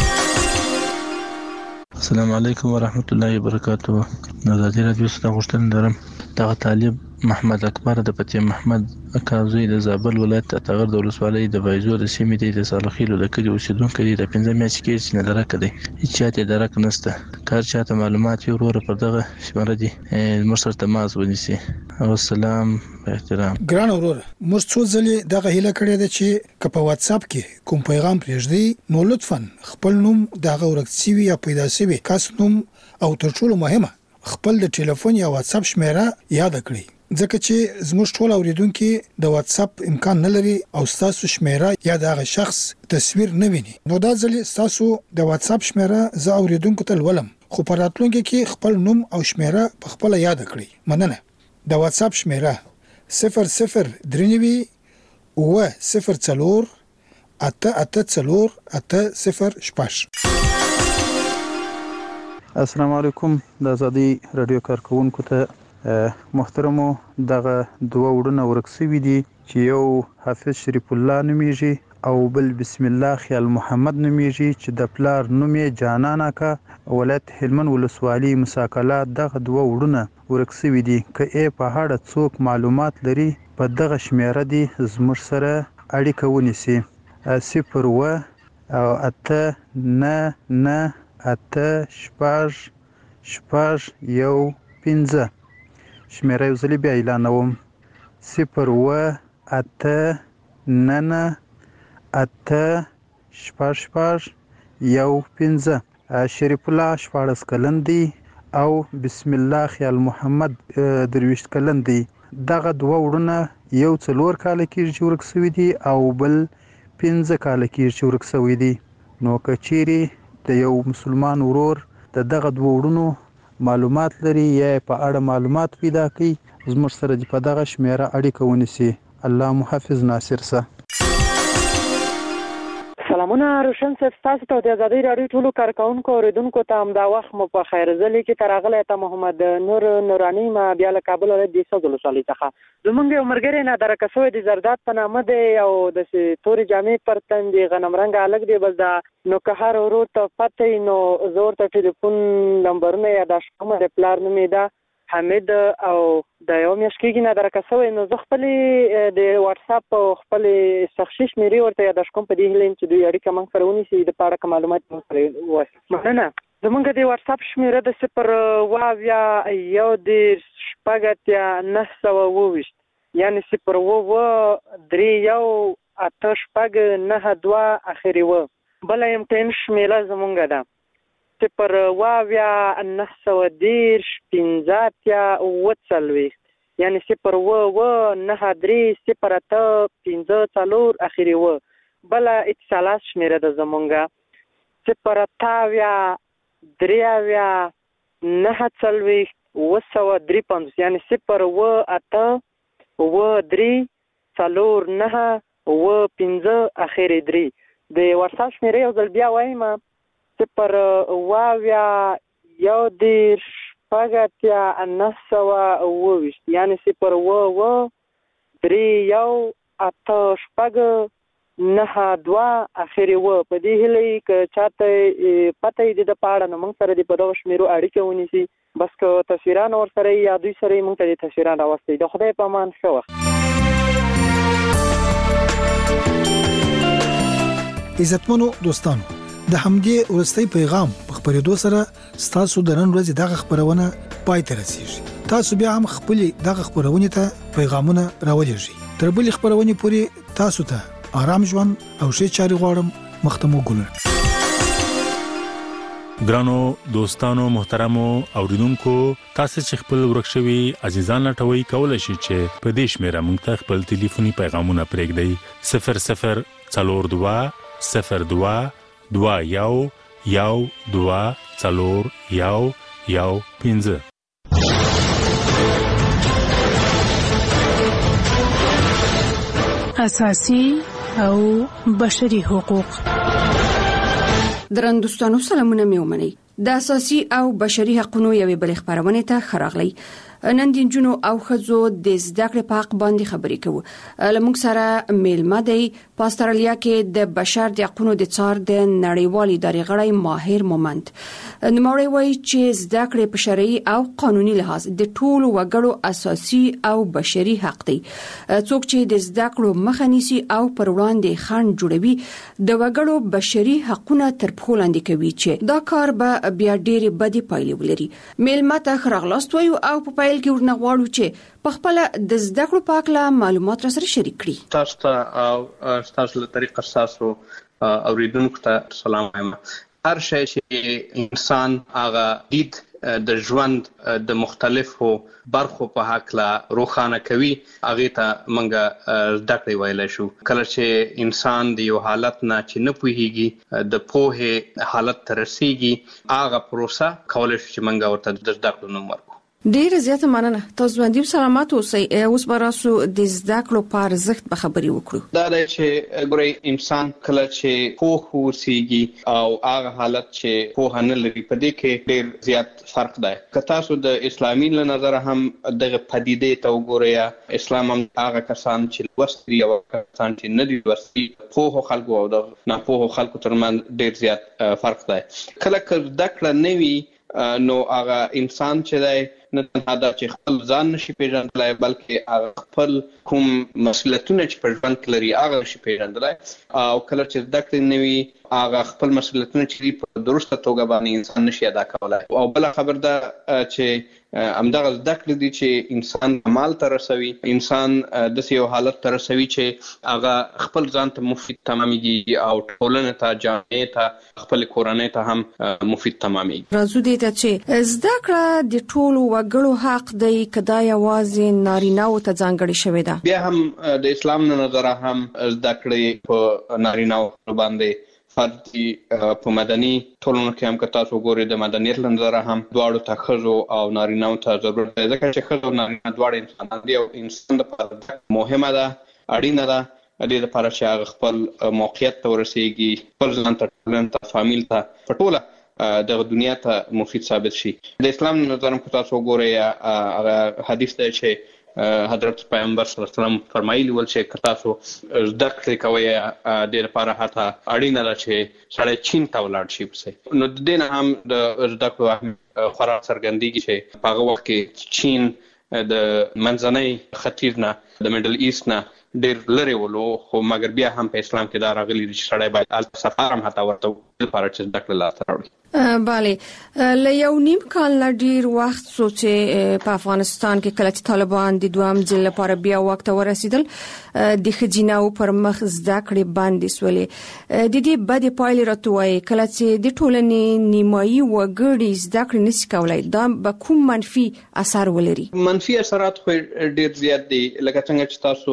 Speaker 11: السلام علیکم ورحمت الله وبرکاته. آزادۍ راډیو څخه غوښتنه لرم دغه طالب محمد اکبر د فتح محمد اکا زوی د زابل ولایت د اتغر د ولسوالۍ د بایزو د سیمې دی د صالحخیلو د کلي اوسېدونکی دی. د پنځه میاشتې کېږي چې ندرکه دی. هېڅ چا ته یې درک نشته. که هر چا ته معلومات وي وروره پر دغه شمېره دي زموږ سره تماس ونیسي. والسلام په احترام.
Speaker 7: ګران وروره موږ څو ځلې دغه هیله کړې ده چې که په واتساپ کې کوم پیغام پرېږدي نو لطفا خپل نوم د هغه ورک سوي یا پیدا سوي کس نوم او تر ټولو مهمه خپل د ټلیفون یا واتساپ شمېره یاد کړئ ځکه چې زموږ ټول اوریدونکو د واتساپ امکان نه لري او تاسو شمېره یا د هغه شخص تصویر نه ویني. نو دا ځلې تاسو د واتساپ شمېره زه اوریدونکو ته ولم خو په راتلونکي کې خپل نوم او شمېره په خپل یاد کړئ. مننه. د واتساپ شمېره صفر صفر درنوي اوه صفر څلور اته اته څلور اته صفر شپږ.
Speaker 17: السلام علیکم. د آزادۍ راډیو کارکونکو ته محترمو دغه دوه وړونه ورک شوي دي چې یو حافظ شریف الله نومیږي او بل بسم الله خیال محمد نومیږي چې د پلار نوم یې جانان اکا ولایت هلمند ولسوالي مساکلات دغه دوه وړونه ورک شوي دي که یې په اړه څوک معلومات لري په دغه شمیره دي زموږ سره اړیکه ونیسي صفر اوه او اته نه نه اته شپږ شپږ یو پنځه شمیره یو ځلې بیا اعلانوم صفر اوه اته نه نه اته شپږ شپږ یو پنځه شریف الله شپاړس کلن دی او بسم الله خیال محمد درویشت کلن دی دغه دوه وړونه یو څلور کاله کېږي چې ورک شوي دي او بل پنځه کاله کېږي چې ورک شوي دي نو که چیرې د یو مسلمان ورور د دغه دوه وړونو معلومات لري یا په اړه معلومات پیدا کړي زموږ سره دې په دغه شمیره اړیکه ونیسي الله محافظ ناصر سه
Speaker 3: سلامونه روشن صاحب ستاسو ته د ازادۍ راډیو ټولو کارکوونکو اوریدونکو ته همدا وخت مو په خیر زه لیکې ته راغلی ته محمد نور نوراني ما بیا له کابل ولایت د سوځ ولسوالۍ څخه زموږ یو ملګری نادرکه شوی د زرداد په نامه دی او داسې تورې جامې پر تن دي غنم رنګه هلک دی بس دا نو که هر ورور ته پته وي نو زه ورته ټلیفون نمبرونه یاداشت کوم د پلار نوم یې ده حمید او د یو میاشت کېږي نادرکه شوی نو زه خپلې د واټساپ او خپلې شخصي شمېرې ورته یاداشت کوم په دې هیله یم چې دوی اړیکه موږ سره ونیسي د په اړه که معلومات موږ سره ووایي مننه زموږ د واټساپ شمېره د صفر اوه اویا یو دېرش شپږ اتیا نهه سوه اووه ویشت یعنې صفر اوه اوه درې یو اته شپږ نهه دوه اخري اوه بله ایم ټین شمېره زموږ ده صفر اوه اویا نهه سوه دېرش پنځه اتیا اووه څلوېښت یعنې صفر اوه اوه نهه درې صفر اته پنځه څلور اخري اوه بله اتصالات شمېره ده زموږ صفر اته اویا درې اویا نهه څلوېښت اووه سوه درې پنځوس یعنې صفر اوه اته اووه درې څلور نهه اووه پنځه اخري درې د واټساپ شمېرې یو ځل بیا وایم صفر اوه اویا یو دېرش شپږ اتیا نهه سوه اووه ویشت یعنې صفر اوه اوه درې یو اته شپږ نهه دوه اخري اوه په دې هیله یې که چاته پته یې د ده په اړه نو موږ سره دې په دغو شمېرو اړیکه ونیسي بس که تصویران ورسره یا دوی سره یې موږ ته د تصویران راوستئ د خدای په امان ښه وخت
Speaker 7: عزتمنو دوستانو د همدې ورستۍ پیغام په خبرېدو سره ستاسو د نن ورځې دغه خبرونه پای ته رسیږي تاسو بیا هم خپل دغه خبرونه ته پیغامونه راولېږئ تر بلې خبرونه پورې تاسو ته آرام ژوند او ښه چاري غواړم مختمو ګلر
Speaker 4: ګرانو دوستانو محترمو اوریدونکو تاسو چې خپل ورکشوي عزیزان لټوي کولای شئ چې په دې شمیره موږ ته خپل ټلیفوني پیغامونه پرېږدئ صفر صفر څلور دوه صفر دوه دوه یو یو دوه څلور یو یو پنځه
Speaker 6: اساسي او بشري حقوق
Speaker 24: درندوستانو سلامونه مې ومنئ د اساسي او بشري حقوقو یوې بلې خبرونه ته خراغلی نن د جنونو او خزو د زده کړې په حق باندې خبرې کوو لمونږ سره میلمه دی په استرالیا کې د بشر د حقوقو د څار د نړیوال ادارې غړی ماهر مومند نوموړی وایي چې زده کړې په شرعي او قانوني لحاظ د ټولو وګړو اساسي او بشري حق دی څوک چې د زده کړو مخه نیسي او پر وړاندې خنډ جوړوي د وګړو بشري حقوقونه تر پښو لاندې کوي چې دا کار به بیا ډېرې بدې پایلې ولري میلمه ته ښه راغلاست وایو او په پیل کې ورنه غواړو چې په خپل د زده کړو په اړه معلومات را سره شریک کړي
Speaker 25: تاسو ته او تاسو له طریقه تاسو اوریدونکو ته سلام وایم هر شی چې انسان هغه دید د ژوند د مختلفو برخو په حق لا روخانه کوي هغه ته منګه زده کړې ویل شو کله چې انسان د یو حالت نه چې نه پوهیږي د پوهه حالت ترسيږي هغه پروسه کولای شي چې منګه ورته د زده کړو نوم ورکړو
Speaker 24: ډیر زیاته مننه. تاسو باندې سلامات اوسئ. اوس براسو د زده کړو په ارزښت به خبرې وکړو.
Speaker 25: دا د چې ګورې انسان کله چې پوه اوسېږي او هغه حالت چې پوه نه لري په دې کې ډیر زیات فرق دی. که تاسو د اسلامي له نظر هم دغه پدیدې ته وګورئ، اسلام هم هغه کسان چې لوستي او کسان چې نه دي لوستي، پوه خلکو او د ناپوه خلکو ترمنځ ډیر زیات فرق دی. کله که زده کړه نه وي نو هغه انسان چې دی نه تنها دا چې خپل ځان نشي پیژندلی بلکې هغه خپل کوم مسؤلیتونه چې په ژوند کې لري هغه نشي پیژندلی، او کله چې زده کړې نه وي هغه خپل مسؤلیتونه چې دي په درسته توګه باندې انسان نشي ادا کولی. او بله خبر ده چې همدغه زده کړې دي چې انسان کمال ته رسوي، انسان داسې یو حالت ته رسوي چې هغه خپل ځان ته مفید تمامېږي او ټولنې ته، جامعې ته، خپل کورنۍ ته هم مفید تمامېږي.
Speaker 24: راځو دې ته چې زده کړه د ټولو وګړو حق دی که دا یوازې نارینه‌وو ته ځانګړې شوې ده؟
Speaker 25: بیا هم د اسلام له نظره هم زده کړې په نارینه‌وو باندې فرض دي. په مدني ټولنو کې هم که تاسو وګورئ د مدنیت له نظره هم دواړو ته ښځو او نارینه‌وو ته ضرورت دی، ځکه چې ښځه او نارینه دواړه انسانان دي او انسان لپاره مهمه ده، اړینه ده د دې لپاره چې هغه خپل موقعیت ته ورسېږي، خپل ځان ته، ټولنې ته، فامیل ته، په ټوله دغه دنیا ته مفید ثابت شي. د اسلام له نظر هم که تاسو وګورئ هغه حدیث دی چې حضرت پیغمبر صلی الله علیه وسلم فرمایلی ول چې که تاسو زده کړې کوئ د دې لپاره حتی اړینه ده چې سړی چین ته ولاړ شي پسې. نو د دې نه هم د زده کړو اهمیت خورا څرګندېږي چې په هغه وخت کې چین د منځنۍ ختیځ نه، د میډل ایست نه ډېر لرې ولو، خو مګر بیا هم په اسلام کې دا راغلي دي چې سړی باید هلته سفر هم حتی ورته وکړي لپاره چې زده کړه لاسته راوړي.
Speaker 24: بله، له یو نیم کال نه ډیر وخت څو چې په افغانستان کې کله چې طالبان د دوام ځل لپاره بیا واک ته ورسېدل، د ښځیناو پر مخ زده کړې بندې سولې. د دې بدې پایلې راته وایي کله چې د ټولنې نیمایي وګړي زده کړې نشي کولی، دا به کوم منفي اثر ولري؟
Speaker 25: منفي اثرات خو ډیر زیات دي. لکه څنګه چې تاسو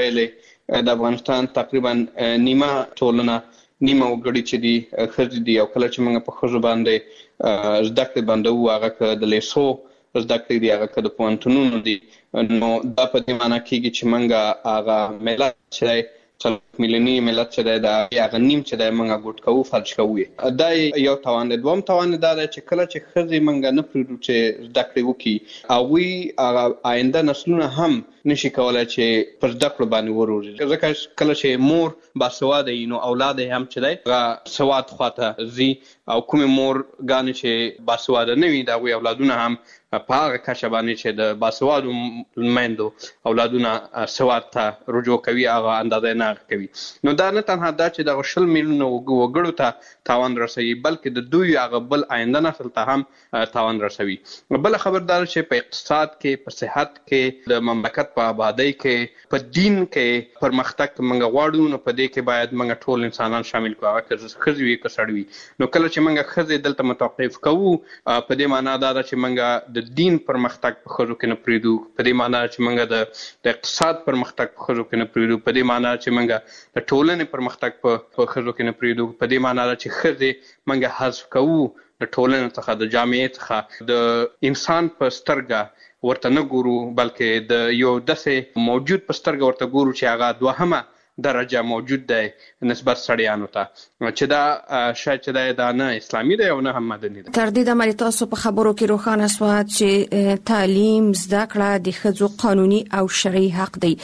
Speaker 25: وویلې د افغانستان تقریبا نیمه ټولنه، نیمه وګړي چې دي ښځې دي، او کله چې موږ په ښځو باندې زده کړې بندوو، هغه که د لیسو زده کړې دي، هغه که د پوهنتونونو دي، نو دا په دې معنی کېږي چې موږ هغه ملت چې دی، څلور میلیوني ملت چې دی، د هغه نیم چې دی موږ ګوټ کوو، فلج کوو یې. دا یو تاوان دی. دوم تاوان دا دی چې کله چې ښځې موږ نه پرېږدو چې زده کړې وکړي، هغوی هغه آینده نسلونه هم نشي کولای چې پر زده کړو باندې وروزي، ځکه کله چې مور باسواده وي نو اولاد یې هم چې دی هغه سواد خواته ځي، او کومې مور ګانې چې باسواده نه وي د هغوی اولادونه هم په هغه کچه باندې چې د باسوادو میندو اولادونه سواد ته رجوع کوي، هغه اندازه نه کوي. نو دا نه تنها دا چې دغه شل میلیونه وګړو ته تاوان رسوي، بلکې د دوی هغه بل آینده نسل ته هم تاوان رسوي. بله خبردار چې په اقتصاد کې، په صحت کې، د مملکت په آبادۍ کې، په دین کې پرمختګ موږ غواړو، نو په دې کې باید موږ ټول انسانان شامل کړو، هغه که ښځې وي که سړي وي. نو کله چې موږ ښځې دلته متوقف کوو، په دې معنا دا ده چې موږ د دین پرمختګ په ښځو کې نه پرېږدو، په دې معنا چې موږ د د اقتصاد پرمختګ په ښځو کې نه پرېږدو، په دې معنا چې موږ د ټولنې پرمختګ په ښځو کې نه پرېږدو، په دې معنا ده چې ښځې موږ حذف کوو د ټولنې څخه، د جامعې څخه، د انسان په سترګه ورته نه ګورو، بلکې د یو داسې موجود په سترګه ورته ګورو چې هغه دوهمه درجه موجود دی نسبت سړیانو ته، چې دا شاید چې دا نه اسلامي دی او نه هم مدني دی.
Speaker 24: تر دې دمه تاسو په خبرو کې روښانه شوه چې تعلیم، زده کړه د ښځو قانوني او شرعي حق دی.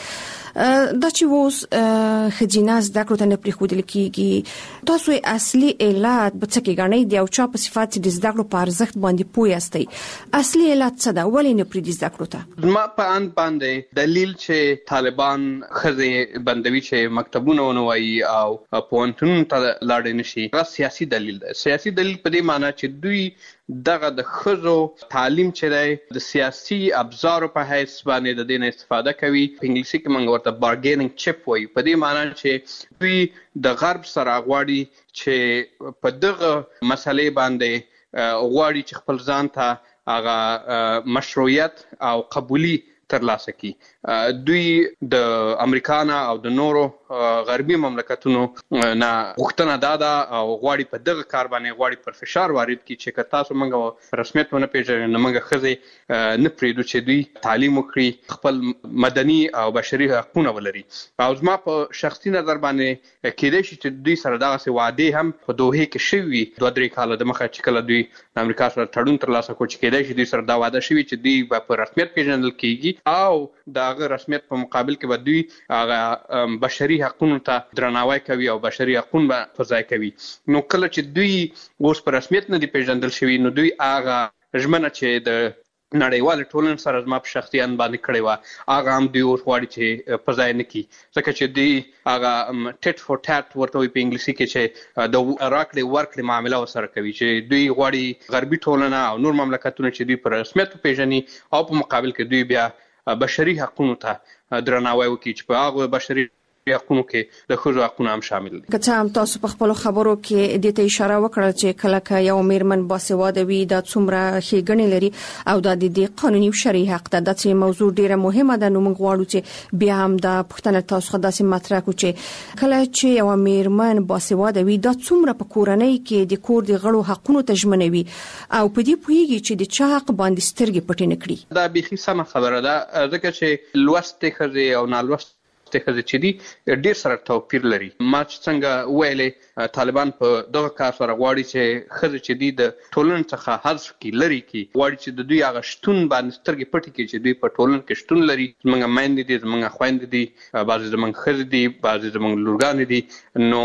Speaker 24: دا چې اوس ښځینه زده کړو ته نه پرېښودل کېږي، تاسو یې اصلي علت به څه کې ګڼئ؟ د یو چا په صفت چې د زده کړو په ارزښت باندې پوه یاستئ، اصلي علت څه ده؟ ولې نه پرېږدي زده کړو ته؟
Speaker 25: زما په اند باندې دلیل چې طالبان ښځې بندوي چې مکتبونه ونه وایي او پوهنتونونو ته لاړې نشي، هغه سیاسي دلیل دی. سیاسي دلیل په دې معنی چې دوی دغه د ښځو تعلیم چې دی د سیاسي ابزارو په حیث باندې د دې نه استفاده کوي. په انګلیسي کې موږ ورته بارګیننګ چپ وایو، په دې معنی چې دوی د غرب سره غواړي چې په دغه مسلې باندې غواړي چې خپل ځان ته هغه مشروعیت او قبولي ترلاسه کړي. دوی د امریکا نه او د نورو غربي مملکتونو نه غوښتنه دا ده او غواړي په دغه کار باندې غواړي پر فشار وارد کړي چې که تاسو موږ رسمیت ونه پېژنئ نو موږ ښځې نه پرېږدو چې دوی تعلیم وکړي، خپل مدني او بشري حقونه ولري. او زما په شخصي نظر باندې کېدای شي چې دوی سره دغسې وعدې هم په دوحې کې شوي وي دوه درې کاله د مخه چې کله دوی د امریکا سره تړون ترلاسه کړو، چې کېدای شي دوی سره دا وعده شوي چې دوی به په رسمیت پېژندل کېږي او د هغه رسمیت په مقابل کې به دوی هغه بشري حقونو ته درناوی کوي او بشري حقونه به په ځای کوي. نو کله چې دوی اوس په رسمیت نه دي پېژندل شوي نو دوی هغه ژمنه چې د نړیوال ټولنې سره زما په شخصي ان باندې کړې وه هغه هم دوی اوس غواړي چې په ځای نه کړي، ځکه چې دوی هغه ټیټ فور ټیټ ورته وایي په انګلیسي کې چې د راکړې ورکړې معامله ورسره کوي، چې دوی غواړي غربي ټولنه او نور مملکتونه چې دوی په رسمیت وپېژني او په مقابل کې دوی بیا بشري حقونو ته درناوی وکړي چې په هغه بشري حقونو کې د ښځو حقونه هم شامل دي.
Speaker 24: که څه هم تاسو په خپلو خبرو کې دې ته اشاره وکړه چې کله که یو میرمن باسواده وي دا څومره ښېګڼې لري او دا د دې قانوني او شرعي حق ده. دا چې موضوع ډیره مهمه ده نو موږ غواړو چې بیا هم دا پوښتنه تاسو څخه داسې مطرح کړو چې کله چې یو میرمن باسواده وي دا څومره په کورنۍ کې د کور د غړو حقونو ته ژمنوي او په دې پوهیږي چې د چا حق باندې سترګې پټې نه کړي.
Speaker 25: دا بیخي سمه خبره ده، ځکه چې لوستې ښځې او نالوستې ښځې چې دي ډېر سره توپیر لري. ما چې څنګه ویلې طالبان په دغه کار سره غواړي چې ښځې چې دي د ټولنې څخه حذف کړي، لرې کړي، غواړي چې د دوی هغه شتون باندې سترګې پټې کړي چې دوی په ټولنه کې شتون لري. زموږ میندې دي، زموږ خویندې دي، بعضې زموږ ښځې دي، بعضې زموږ لورګانې دي. نو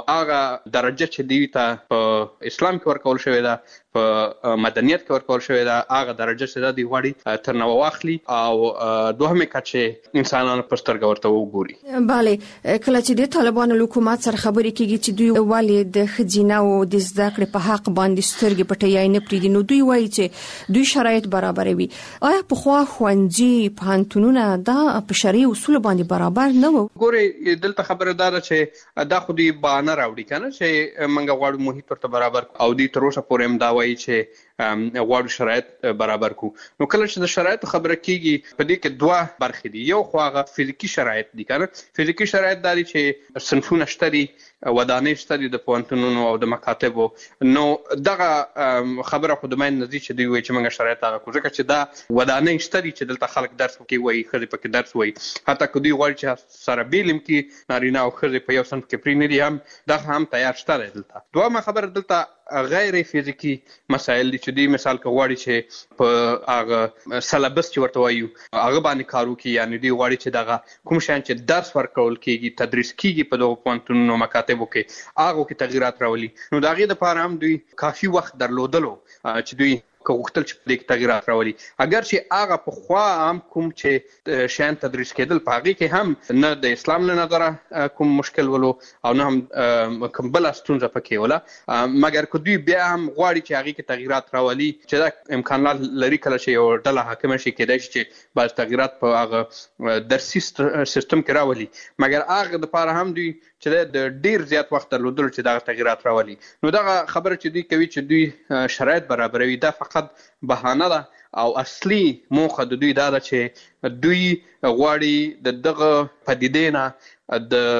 Speaker 25: هغه درجه چې دوی ته په اسلام کې ورکول شوې ده، په مدنیت کې ورکول شوې ده، هغه درجه چې ده دوی غواړي تر نوه واخلي او دوهمې کچې انسانانو په سترګه ورته وګوري.
Speaker 24: بله، کله چې د طالبانو حکومت سره خبرې کېږي چې دوی ولې د ښځینه د زده کړې په حق باندې سترګې پټې نه پرېږدي نو دوی وایي چې دوی شرایط برابروي. آیا پخوا ښوونځي پوهنتونونه دا په شرعي اصولو باندې برابر نه وو؟
Speaker 25: ګورې دلته خبره دا ده چې دا خو دوی بهانه راوړي که نه چې موږ غواړو محیط ورته برابر او دوی تر اوسه پورې هم دا وایي چې غواړو شرایط برابر کو. نو کله چې د شرایطو خبره کېږي په دې کې دوه برخې دي. یو خو هغه فزیکي شرایط دي که نه، فزیکي شرایط دا دي چې صنفونه شته دي، ودانۍ شته دي د پوهنتونونو او د مکاتبو. نو دغه خبره خو د مین نه دي چې دوی وایي چې موږ شرایط هغه کړو، ځکه چې دا ودانۍ شته دي چې دلته خلک درس پکې وایي، ښځې پکې درس وایي. حتی که دوی غواړي چې سره بیل هم کړي نارینه او ښځې په یو صنف کې پرېنږدي هم دغه هم تیار شته دی دلته. دویمه خبره دلته غیر فزیکی مسایل دي چې دوی مثال که غواړي چې په هغه سلبس چې ورته وایو هغه باندې کار وکړي، یعنې دوی غواړي چې دغه کوم شیان چې درس ورکول کېږي، تدریس کېږي په دغو پوهنتونونو مکاتبو کې، هغو کې تغیرات راولي. نو د هغې دپاره هم دوی کافي وخت درلودلو چې دوی که غوښتل چې په دې کې تغیرات راولي. اگر چې هغه پخوا هم کوم چې شیان تدریس کېدل په هغې کې هم نه د اسلام له نظره کوم مشکل ولو او نه هم کوم بله ستونزه پکې وله، مګر که دوی بیا هم غواړي چې هغې کې تغیرات راولي، چې دا امکانات لري کله چې یو ډله حاکمه شي کېدای شي چې بعض تغیرات په هغه درسي سیستم کې راولي، مګر هغه دپاره هم دوی چې د ډیر زیات وخت درلودلو چې دغه تغیرات راولي. نو دغه خبره چې دوی کوي چې دوی شرایط برابروي دا فقط بهانه ده او اصلي موخه د دوی دا ده چې دوی غواړي د دغه پدیدې نه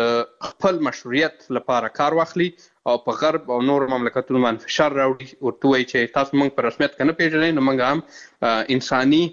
Speaker 25: د خپل مشروعیت لپاره کار واخلي او په غرب او نور مملکتونو باندې فشار راوړي، ورته وایي چې تاسو موږ په رسمیت که نه پېژنئ نو موږ هم انساني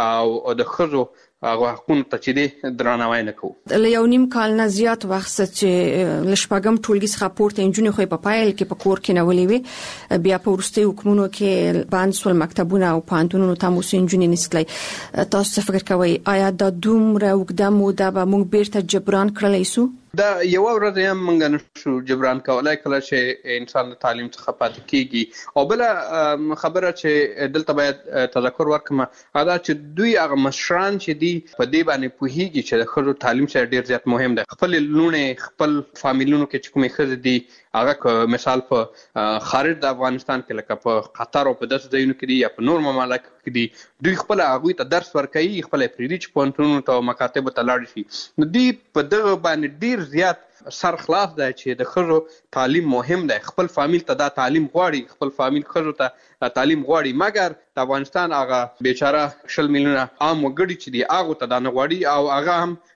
Speaker 25: او د ښځو هغه حقونو ته چې دی درناوی نه کوو.
Speaker 24: له یو نیم کال نه زیات وخت چې له شپږم ټولګي څخه پورته نجونې خو په پایل کې په کور کې نولې وي، بیا په وروستیو حکمونو کې بند سول مکتبونه او پوهنتونونو ته مو نجونې نستلی. تاسو څه فکر کوئ آیا دا دومره اوږده موده به موږ بیرته جبران کړلی سو؟
Speaker 25: دا یوه ورځ هم موږ نشو جبران کولی کله چې انسان د تعلیم څخه پاتې کېږي. او بله خبره چې دلته باید تذکر ورکړم هغه دا چې دوی هغه مشران چې دي په دې باندې پوهیږي چې د ښځو تعلیم سره ډیر زیات مهم دی. خپل لوڼې خپل فامیلونو کې چې کومې ښځې دي هغه که مثال په خارج د افغانستان کې لکه په قطر او په داسې ځایونو کې دي یا په نور ممالکو کې دي، دوی خپله هغوی ته درس ورکوي، خپله یې پرېږدي چې پوهنتونونو ته او مکاتبو ته لاړ شي. نو دوی په دغه باندې ډیر زیات سر خلاص دی چې د ښځو تعلیم مهم دی. خپل فامیل ته دا تعلیم غواړي، خپل فامیل ښځو ته تعلیم غواړي، مګر د افغانستان هغه بیچاره شل میلیونه عام وګړي چې دي هغو ته دا نه غواړي او هغه هم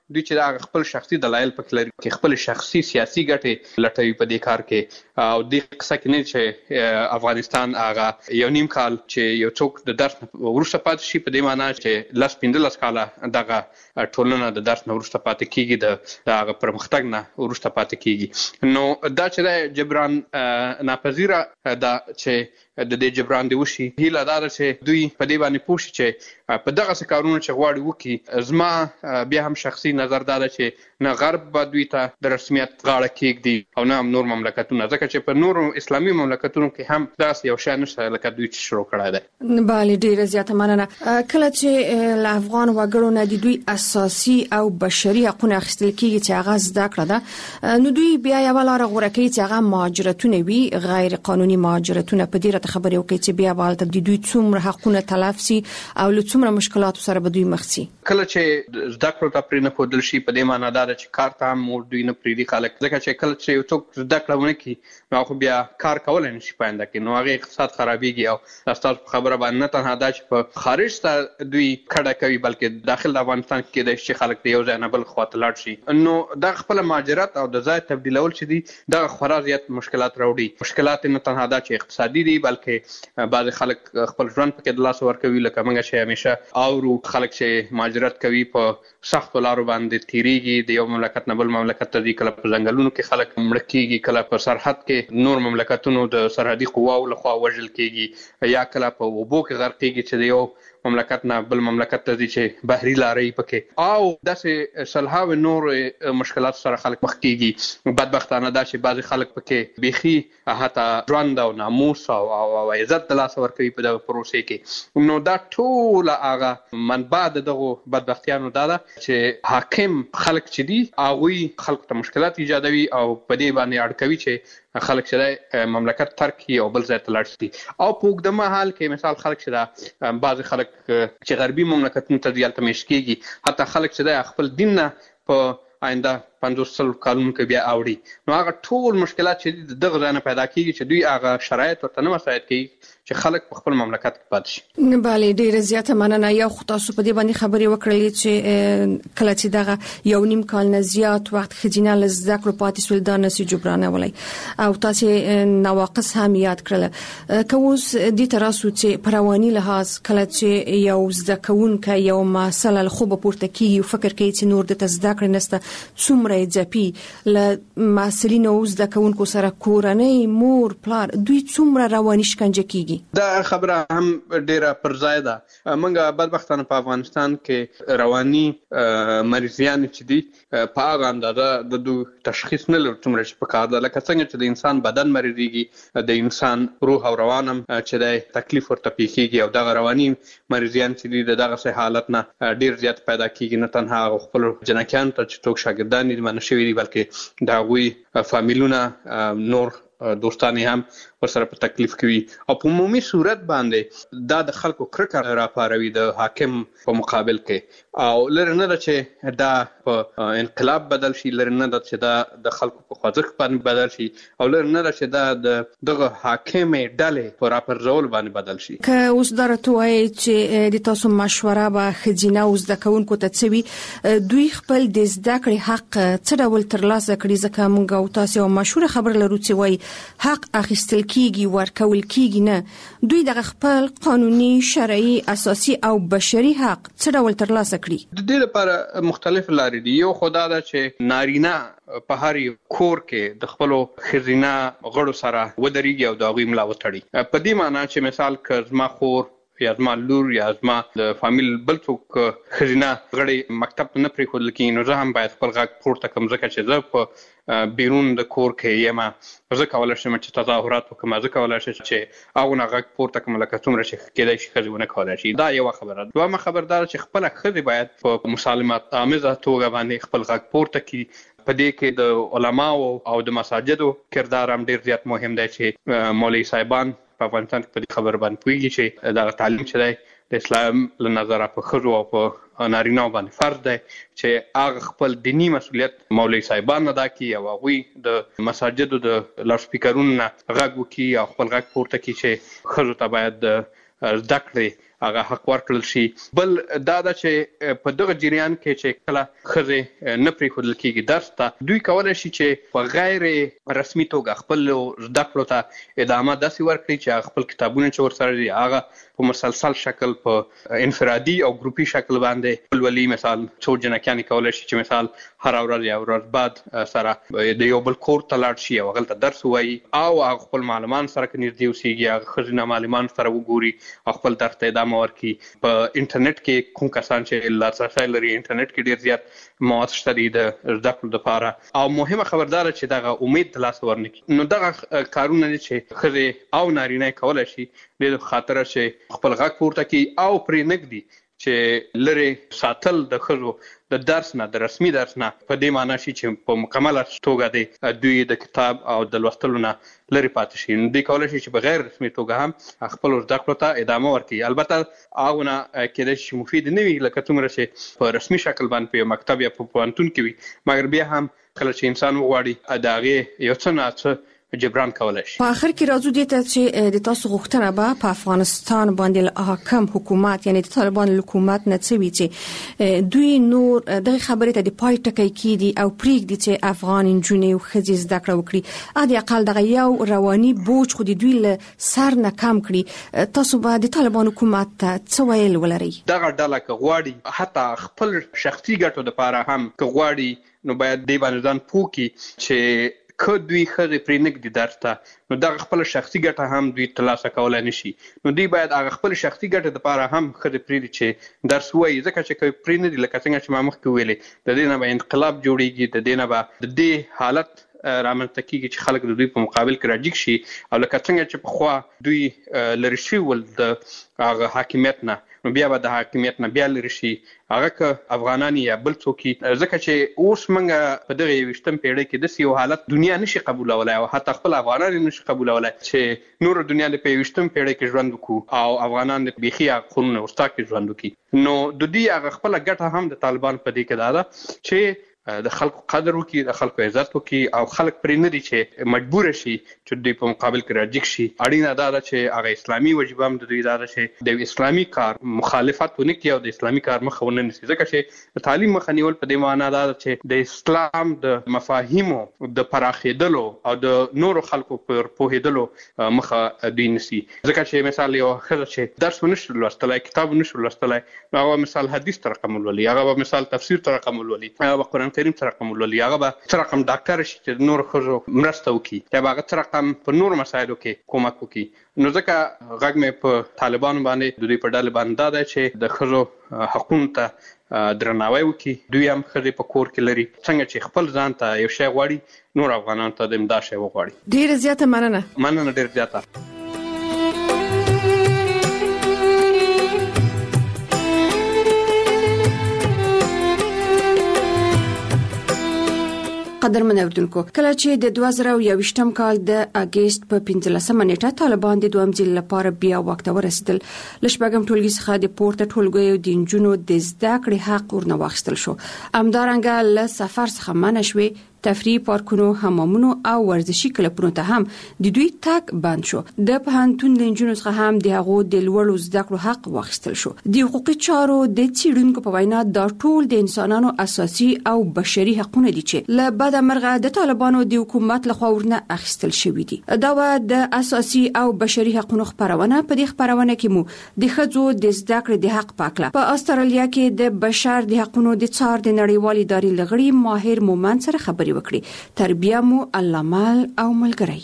Speaker 25: دوی چې دا خپل شخصي دلایل پکې لري کې خپل شخصي سیاسي ګټې لټوي په دې کار کې او دې قصه کې نه چې افغانستان هغه یو نیم کال چې یو څوک د درس وروسته پاتې شي په دې معنی چې لاس پنځلس کاله دغه ټولنه د درس نه وروسته پاتې کیږي د هغه پرمختګ نه وروسته پاتې کیږي. نو دا چې جبران ناپذیره دا چې د دې جبران دی وشي هیله دا ده چې دوی په دې باندې پوه شي چې په دغه څه کارونه چې غواړي وکړي. زما بیا هم شخصي نظر دا ده چې نه غرب به دوی ته د رسمیت غاړه کېږدي او نه هم نور مملکتونه، ځکه چې په نورو اسلامي مملکتونو کې هم داسې یو شی نشته لکه دوی چې شروع کړی دی.
Speaker 24: بله ډېره زیاته مننه. کله چې له افغان وګړو نه د دوی اساسي او بشري حقونه اخیستل کېږي چې هغه زده کړه ده، نو دوی بیا یوه لاره غوره کوي چې هغه مهاجرتونه وي، غیر قانوني مهاجرتونه. په دې خبرې وکړي چې بیا به د دوی څومره حقونه تلف شي او له څومره مشکلاتو سره به دوی مخ شي.
Speaker 25: کله چې زده کړو ته پرې نه ښودل شي په دې معنی دا ده چې کار ته هم دوی نه پرېږدي خلک، ځکه چې کله چې یو څوک زده کړه ونه کړي نو هغه بیا کار کولی نه شي په آینده کې، نو هغې اقتصاد خرابېږي. او ستاسو په خبره باندې نه تنها دا چې په خارج ته دوی کډه کوي بلکې داخل د افغانستان کې کېدای شي خلک د یو ځای نه بل خوا ته لاړ شي. نو دا خپله مهاجرت او د ځای تبدیلول چې دي دغه خورا زیات مشکلات راوړي. مشکلات نه تنها دا چې اقتصادي دي بلکې بعض خلک خپل ژوند پکې د لاس ورکوي، لکه موږ چې همیشه اورو خلک چې مهاجرت کوي په سختو لارو باندې تیریږي، د یو مملکت نه بل مملکت ته ځي، کله په ځنګلونو کې خلک مړه کېږي، کله په سرحد کې نور مملکتونو د سرحدي قواو لخوا وژل کېږي، یا کله په اوبو کې غرق کېږي چې د یو مملکت نه بل مملکت ته ځي چې بحري لارې پکې، او داسې سلهاوې نور مشکلات سره خلک مخ کېږي. بدبختانه دا چې بعضې خلک پکې بیخي حتی ژوند او ناموس او او عزت د لاسه ورکوي په دغه پروسې کې. نو دا ټوله هغه منبع د دغو بدبختیانو دا ده چې حاکم خلک چې دي هغوی خلکو ته مشکلات ایجادوي او په دې باندې اړ کوي چې خلک چې مملکت ترک کړي او بل ځای ته لاړ شي. او په اوږده مهال کې مثال خلک چې دا بعضې خلک چې غربي مملکتونو ته ځي هلته میشت کېږي، حتی خلک چې دا خپل دین نه په آینده پنځوس سل کلونو کې بیا اوړي، نو هغه ټول مشکلات چې دغه ځای نه پیدا کېږي چې دوی هغه شرایط ورته نه مساعد کوي چې خلک په خپل مملکت کې پاتې شي.
Speaker 24: بله ډېره زیاته مننه. یو خو تاسو په دې باندې خبرې وکړلې چې کله چې دغه یو نیم کال نه زیات وخت ښځینه له زده کړو پاتې شول دا نسي جبرانولی، او تاسې نواقص هم یاد کړله. که اوس دې ته راسو چې په رواني لحاظ کله چې یو زده کوونکی یو مسله له خوبه پورته کېږي او فکر کوي چې نور دته زده کړې نشته، څومره یې ځپي له محصلینو او زده کوونکو سره کورنۍ مور پلار دوی څومره رواني شکنجه کېږي.
Speaker 25: دا خبره هم ډیره پر ځای ده. موږ بدبختانه په افغانستان کې رواني مریضیان چې دي په هغه اندازه د دوی تشخیص نه لرو څومره چې پکار ده، لکه څنګه چې د انسان بدن مریضیږي د انسان روح او روان هم چې دی تکلیف ورته پیښیږي، او دغه رواني مریضیان چې دي د دغسې حالت نه ډیر زیات پیدا کېږي. نه تنها هغه خپلو جنکیانو ته چې څوک شاګردان دي منع شوي دي بلکې د هغوی فامیلونه نور دوستان هم ورسره په تکلیف کوي، او په عمومي صورت باندې دا د خلکو کرکه راپاروي د حاکم په مقابل کې، او لري نه ده چې دا په انقلاب بدل شي، لري نه ده چې دا د خلکو په خوځښت باندې بدل شي، او لري نه ده چې دا د دغه حاکمې ډلې په راپرځول باندې بدل شي.
Speaker 24: که اوس دا راته وایي چې د تاسو مشوره به ښځینه او زده کوونکو ته څه وي، دوی خپل د زده کړې حق څه ډول ترلاسه کړي؟ ځکه موږ او تاسو یو مشهوره خبره لرو چې وایي حق اخیستل کیږي ورکول کیږي نه، دوی دغه خپل قانوني شرعي اساسي او بشري حق څه ډول ترلاسه کړي؟
Speaker 25: د دې لپاره مختلف لارې دي. یو خو دا ده چې نارینه په هر کور کې د خپلو ښځینه غړو سره ودرېږي او د هغوی ملا وتړي. په دې معنی چې مثال که زما خور یا زما لور یا زما د فامیل بل څوک ښځینه غړی مکتب ته نه پرېښودل کېږي، نو زه هم باید خپل غږ پورته کړم، ځکه چې زه په بیرون د کور کې یم، زه کولی شم چې تظاهرات وکړم، زه کولی شم چې هغونه غږ پورته کړم لکه څومره چې کېدای شي ښځې ونه کولی شي. دا یوه خبره. دویمه خبر دا چې خپله ښځې باید په مسالمت آمیزه توګه باندې خپل غږ پورته کړي. په دې کې د علماو او د مساجدو کردار هم ډېر زیات مهم دی چې مولوي صاحبان په افغانستان کې په دې خبر باندې پوهېږي چې دغه تعلیم چې دی د اسلام له نظره په ښځو او په نارینه‌و باندې فرض دی چې هغه خپل دیني مسؤلیت مولوي صاحبان ادا کړي او هغوی د مساجدو د لاوډسپیکرونو نه غږ وکړي او خپل غږ پورته کړي چې ښځو ته باید زده کړې هغه حق ورکړل شي. بل دا ده چې په دغه جریان کې چې کله ښځې نه پرېښودل کېږي درس ته، دوی کولی شي چې په غیر رسمي توګه خپلو زده کړو ته ادامه داسې ورکړي چې هغه خپل کتابونه چې ورسره دي هغه په مسلسل شکل په انفرادي او ګروپي شکل باندې ولولي. مثال څو جنکیانې کولی شي چې مثال هر ورځ یا ورځ بعد سره د یو بل کور ته لاړ شي او هغلته درس ووایي او هغه خپل معلمان سره که نږدې اوسېږي هغه ښځینه معلمان سره وګوري او خپل درس ته ادامه ورکړي. په انټرنیټ کې کوم کسان چې لاسرسی لري انټرنیټ کې ډېر زیات مواد شته دي د زده کړو دپاره، او مهمه خبرداره چې دغه امید ترلاسه ورنکړي. نو دغه کارونه دي چې ښځې او نارینه یې کولی شي دې خاطره چې خپل غږ پورته کړي او پرې نږدي چې لرې ساتل د ښځو د درس نه، د رسمي درس نه په دې معنا شي چې په مکمله توګه دی دوی د کتاب او د لوستلو نه لرې پاتې شي. نو دوی کولی شي چې په غیر رسمي توګه هم خپلو زده کړو ته ادامه ورکړي. البته هغونه کېدای شي مفید نه وي لکه څومره چې په رسمي شکل باندې په یو مکتب یا په پوهنتون کې وي، مګر بیا هم کله چې انسان وغواړي د هغې یو څه نه څه جبران کولای شي.
Speaker 24: په اخر کې راځو دې ته چې د تاسو غوښتنه به په افغانستان باندې حاکم حکومت یعنی د طالبان حکومت نه څه وي چې دوی نور دغه خبرې ته د پای ټکی کیدي او پریږدي چې افغان نجونې او ښځې زده کړه وکړي، ا دې اقل دغه یو رواني بوج خو د دوی له سر نه کم کړي. تاسو به د طالبان حکومت ته څه ویل ولرئ؟ دغه ډله که غواړي حتی خپل شخصي ګټو لپاره هم که غواړي نو باید دې باندې ځان پوه کړي چې که دوی ښځې پرې نږدي درس ته نو دغه خپله شخصي ګټه هم دوی ترلاسه کولی نه شي. نو دوی باید هغه خپل شخصي ګټې دپاره هم ښځې پرېږدي چې درس ووایي، ځکه چې که پرې نه دي لکه څنګه چې ما مخکې ویلې د دې نه به انقلاب جوړېږي، د دې نه به د دې حالت رامنځته کېږي چې خلک د دوی په مقابل کې راجګ شي، او لکه څنګه چې پخوا دوی لرې شوي ول د هغه حاکمیت نه، نو بیا به د حاکمیت نه بیا لرې شي، هغه که افغانان یا بل څوک، ځکه چې اوس موږ په دغه یوویشتم پیړۍ کې داسې یو حالت دنیا نشي قبولولی او حتی خپل افغانان یې نشي قبولولی چې نوره دنیا د په یوویشتم پیړۍ کې ژوند وکړو او افغانان د بیخي هغه قرون وروستا کې ژوند وکړي. نو د دوی هغه خپله ګټه هم د طالبان په دې کې دا ده چې د خلکو قدر وکړي، د خلکو عزت وکړي او خلک پرې نه دي چې مجبور شي چې دوی په مقابل کې راجګ شي. اړینه دا ده چې هغه اسلامي وجیبه هم د دوی دا ده چې د اسلامي کار مخالفت ونه کړي او د اسلامي کار مخه ونه نیسي، ځکه چې د تعلیم مخه نیول په دې معنا دا ده چې د اسلام د مفاهیمو د پراخېدلو او د نورو خلکو پر پوهېدلو مخه دوی نیسي. ځکه چې مثال یو ښځه چې درس ونشي لوستلی، کتاب ونشي لوستلی، نو هغه مثال حدیث ته رقم ولولي، هغه به مثال تفسیر ته رقم ولولي، هغه به قرآن کریم ته رقم ولولي، هغه به څه رقم ډاکټر شي چې د نورو ښځو مرسته وکړي، یا به هغه څه رقم په نورو مسایلو کې کومک وکړي. نو ځکه غږ مې په طالبانو باندې د دوی په ډلې باندې دا دی چې د ښځو حقونو ته درناوی وکړي. دوی هم ښځې په کور کې لري، څنګه چې خپل ځان ته یو شی غواړي نور افغانانو ته د امدا شی وغواړي. ډېره زیاته مننه. مننه ډېر زیاته. قدرمن اوریدونکو، کله چې د دوه زره یوویشتم کال د اگست په پنځلسمه نیټه طالبان د دویم ځل لپاره بیا واک ته ورسېدل، له شپږم ټولګي څخه د پورته ټولګیو د نجونو د زده کړې حق ورنه واخیستل شو. همدارنګه له سفر څخه منع شوې، تفریح پارکونو، حمامونو او ورزشي کلبونو ته هم د دوی تګ بند شو. د پوهنتون د نجونو څخه هم د هغو د لوړو زده کړو حق واخیستل شو. د حقوقي چارو د څېړونکو په وینا دا ټول د انسانانو اساسي او بشري حقونه دي چې له بده مرغه د طالبانو د حکومت لخوا ورنه اخیستل شوي دي. دا و د اساسي او بشري حقوقو خبرونه. په دې خبرونه کې مو د ښځو د زده کړې د حق پاکله په استرالیا کې د بشر د حقوقو د څار د نړیوال ادارې لغړي ماهر مومن سره خبرې وکړي. تربیه مو علامل او ملګری.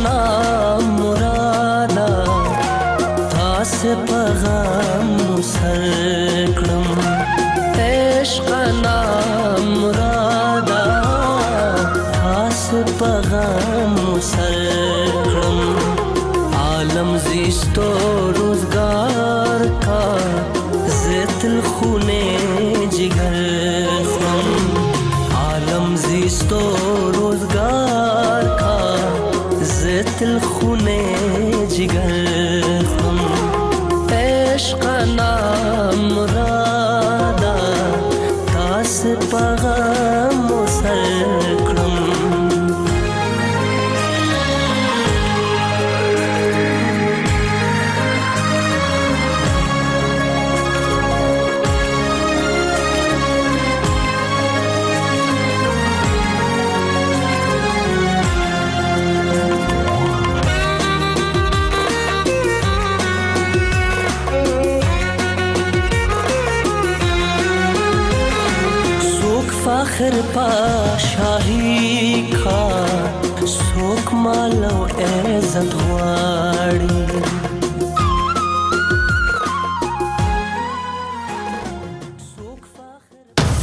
Speaker 5: پیغام پیغام سر کړم عالم زیستو روزگار کا زتل خونه جگر خم عالم زیستو روزگار کا زتل خونه جگر خم عشق نام رادا تاس پیغام سر کړم فخر پا شاہی کا سوک مالو عزت غواړي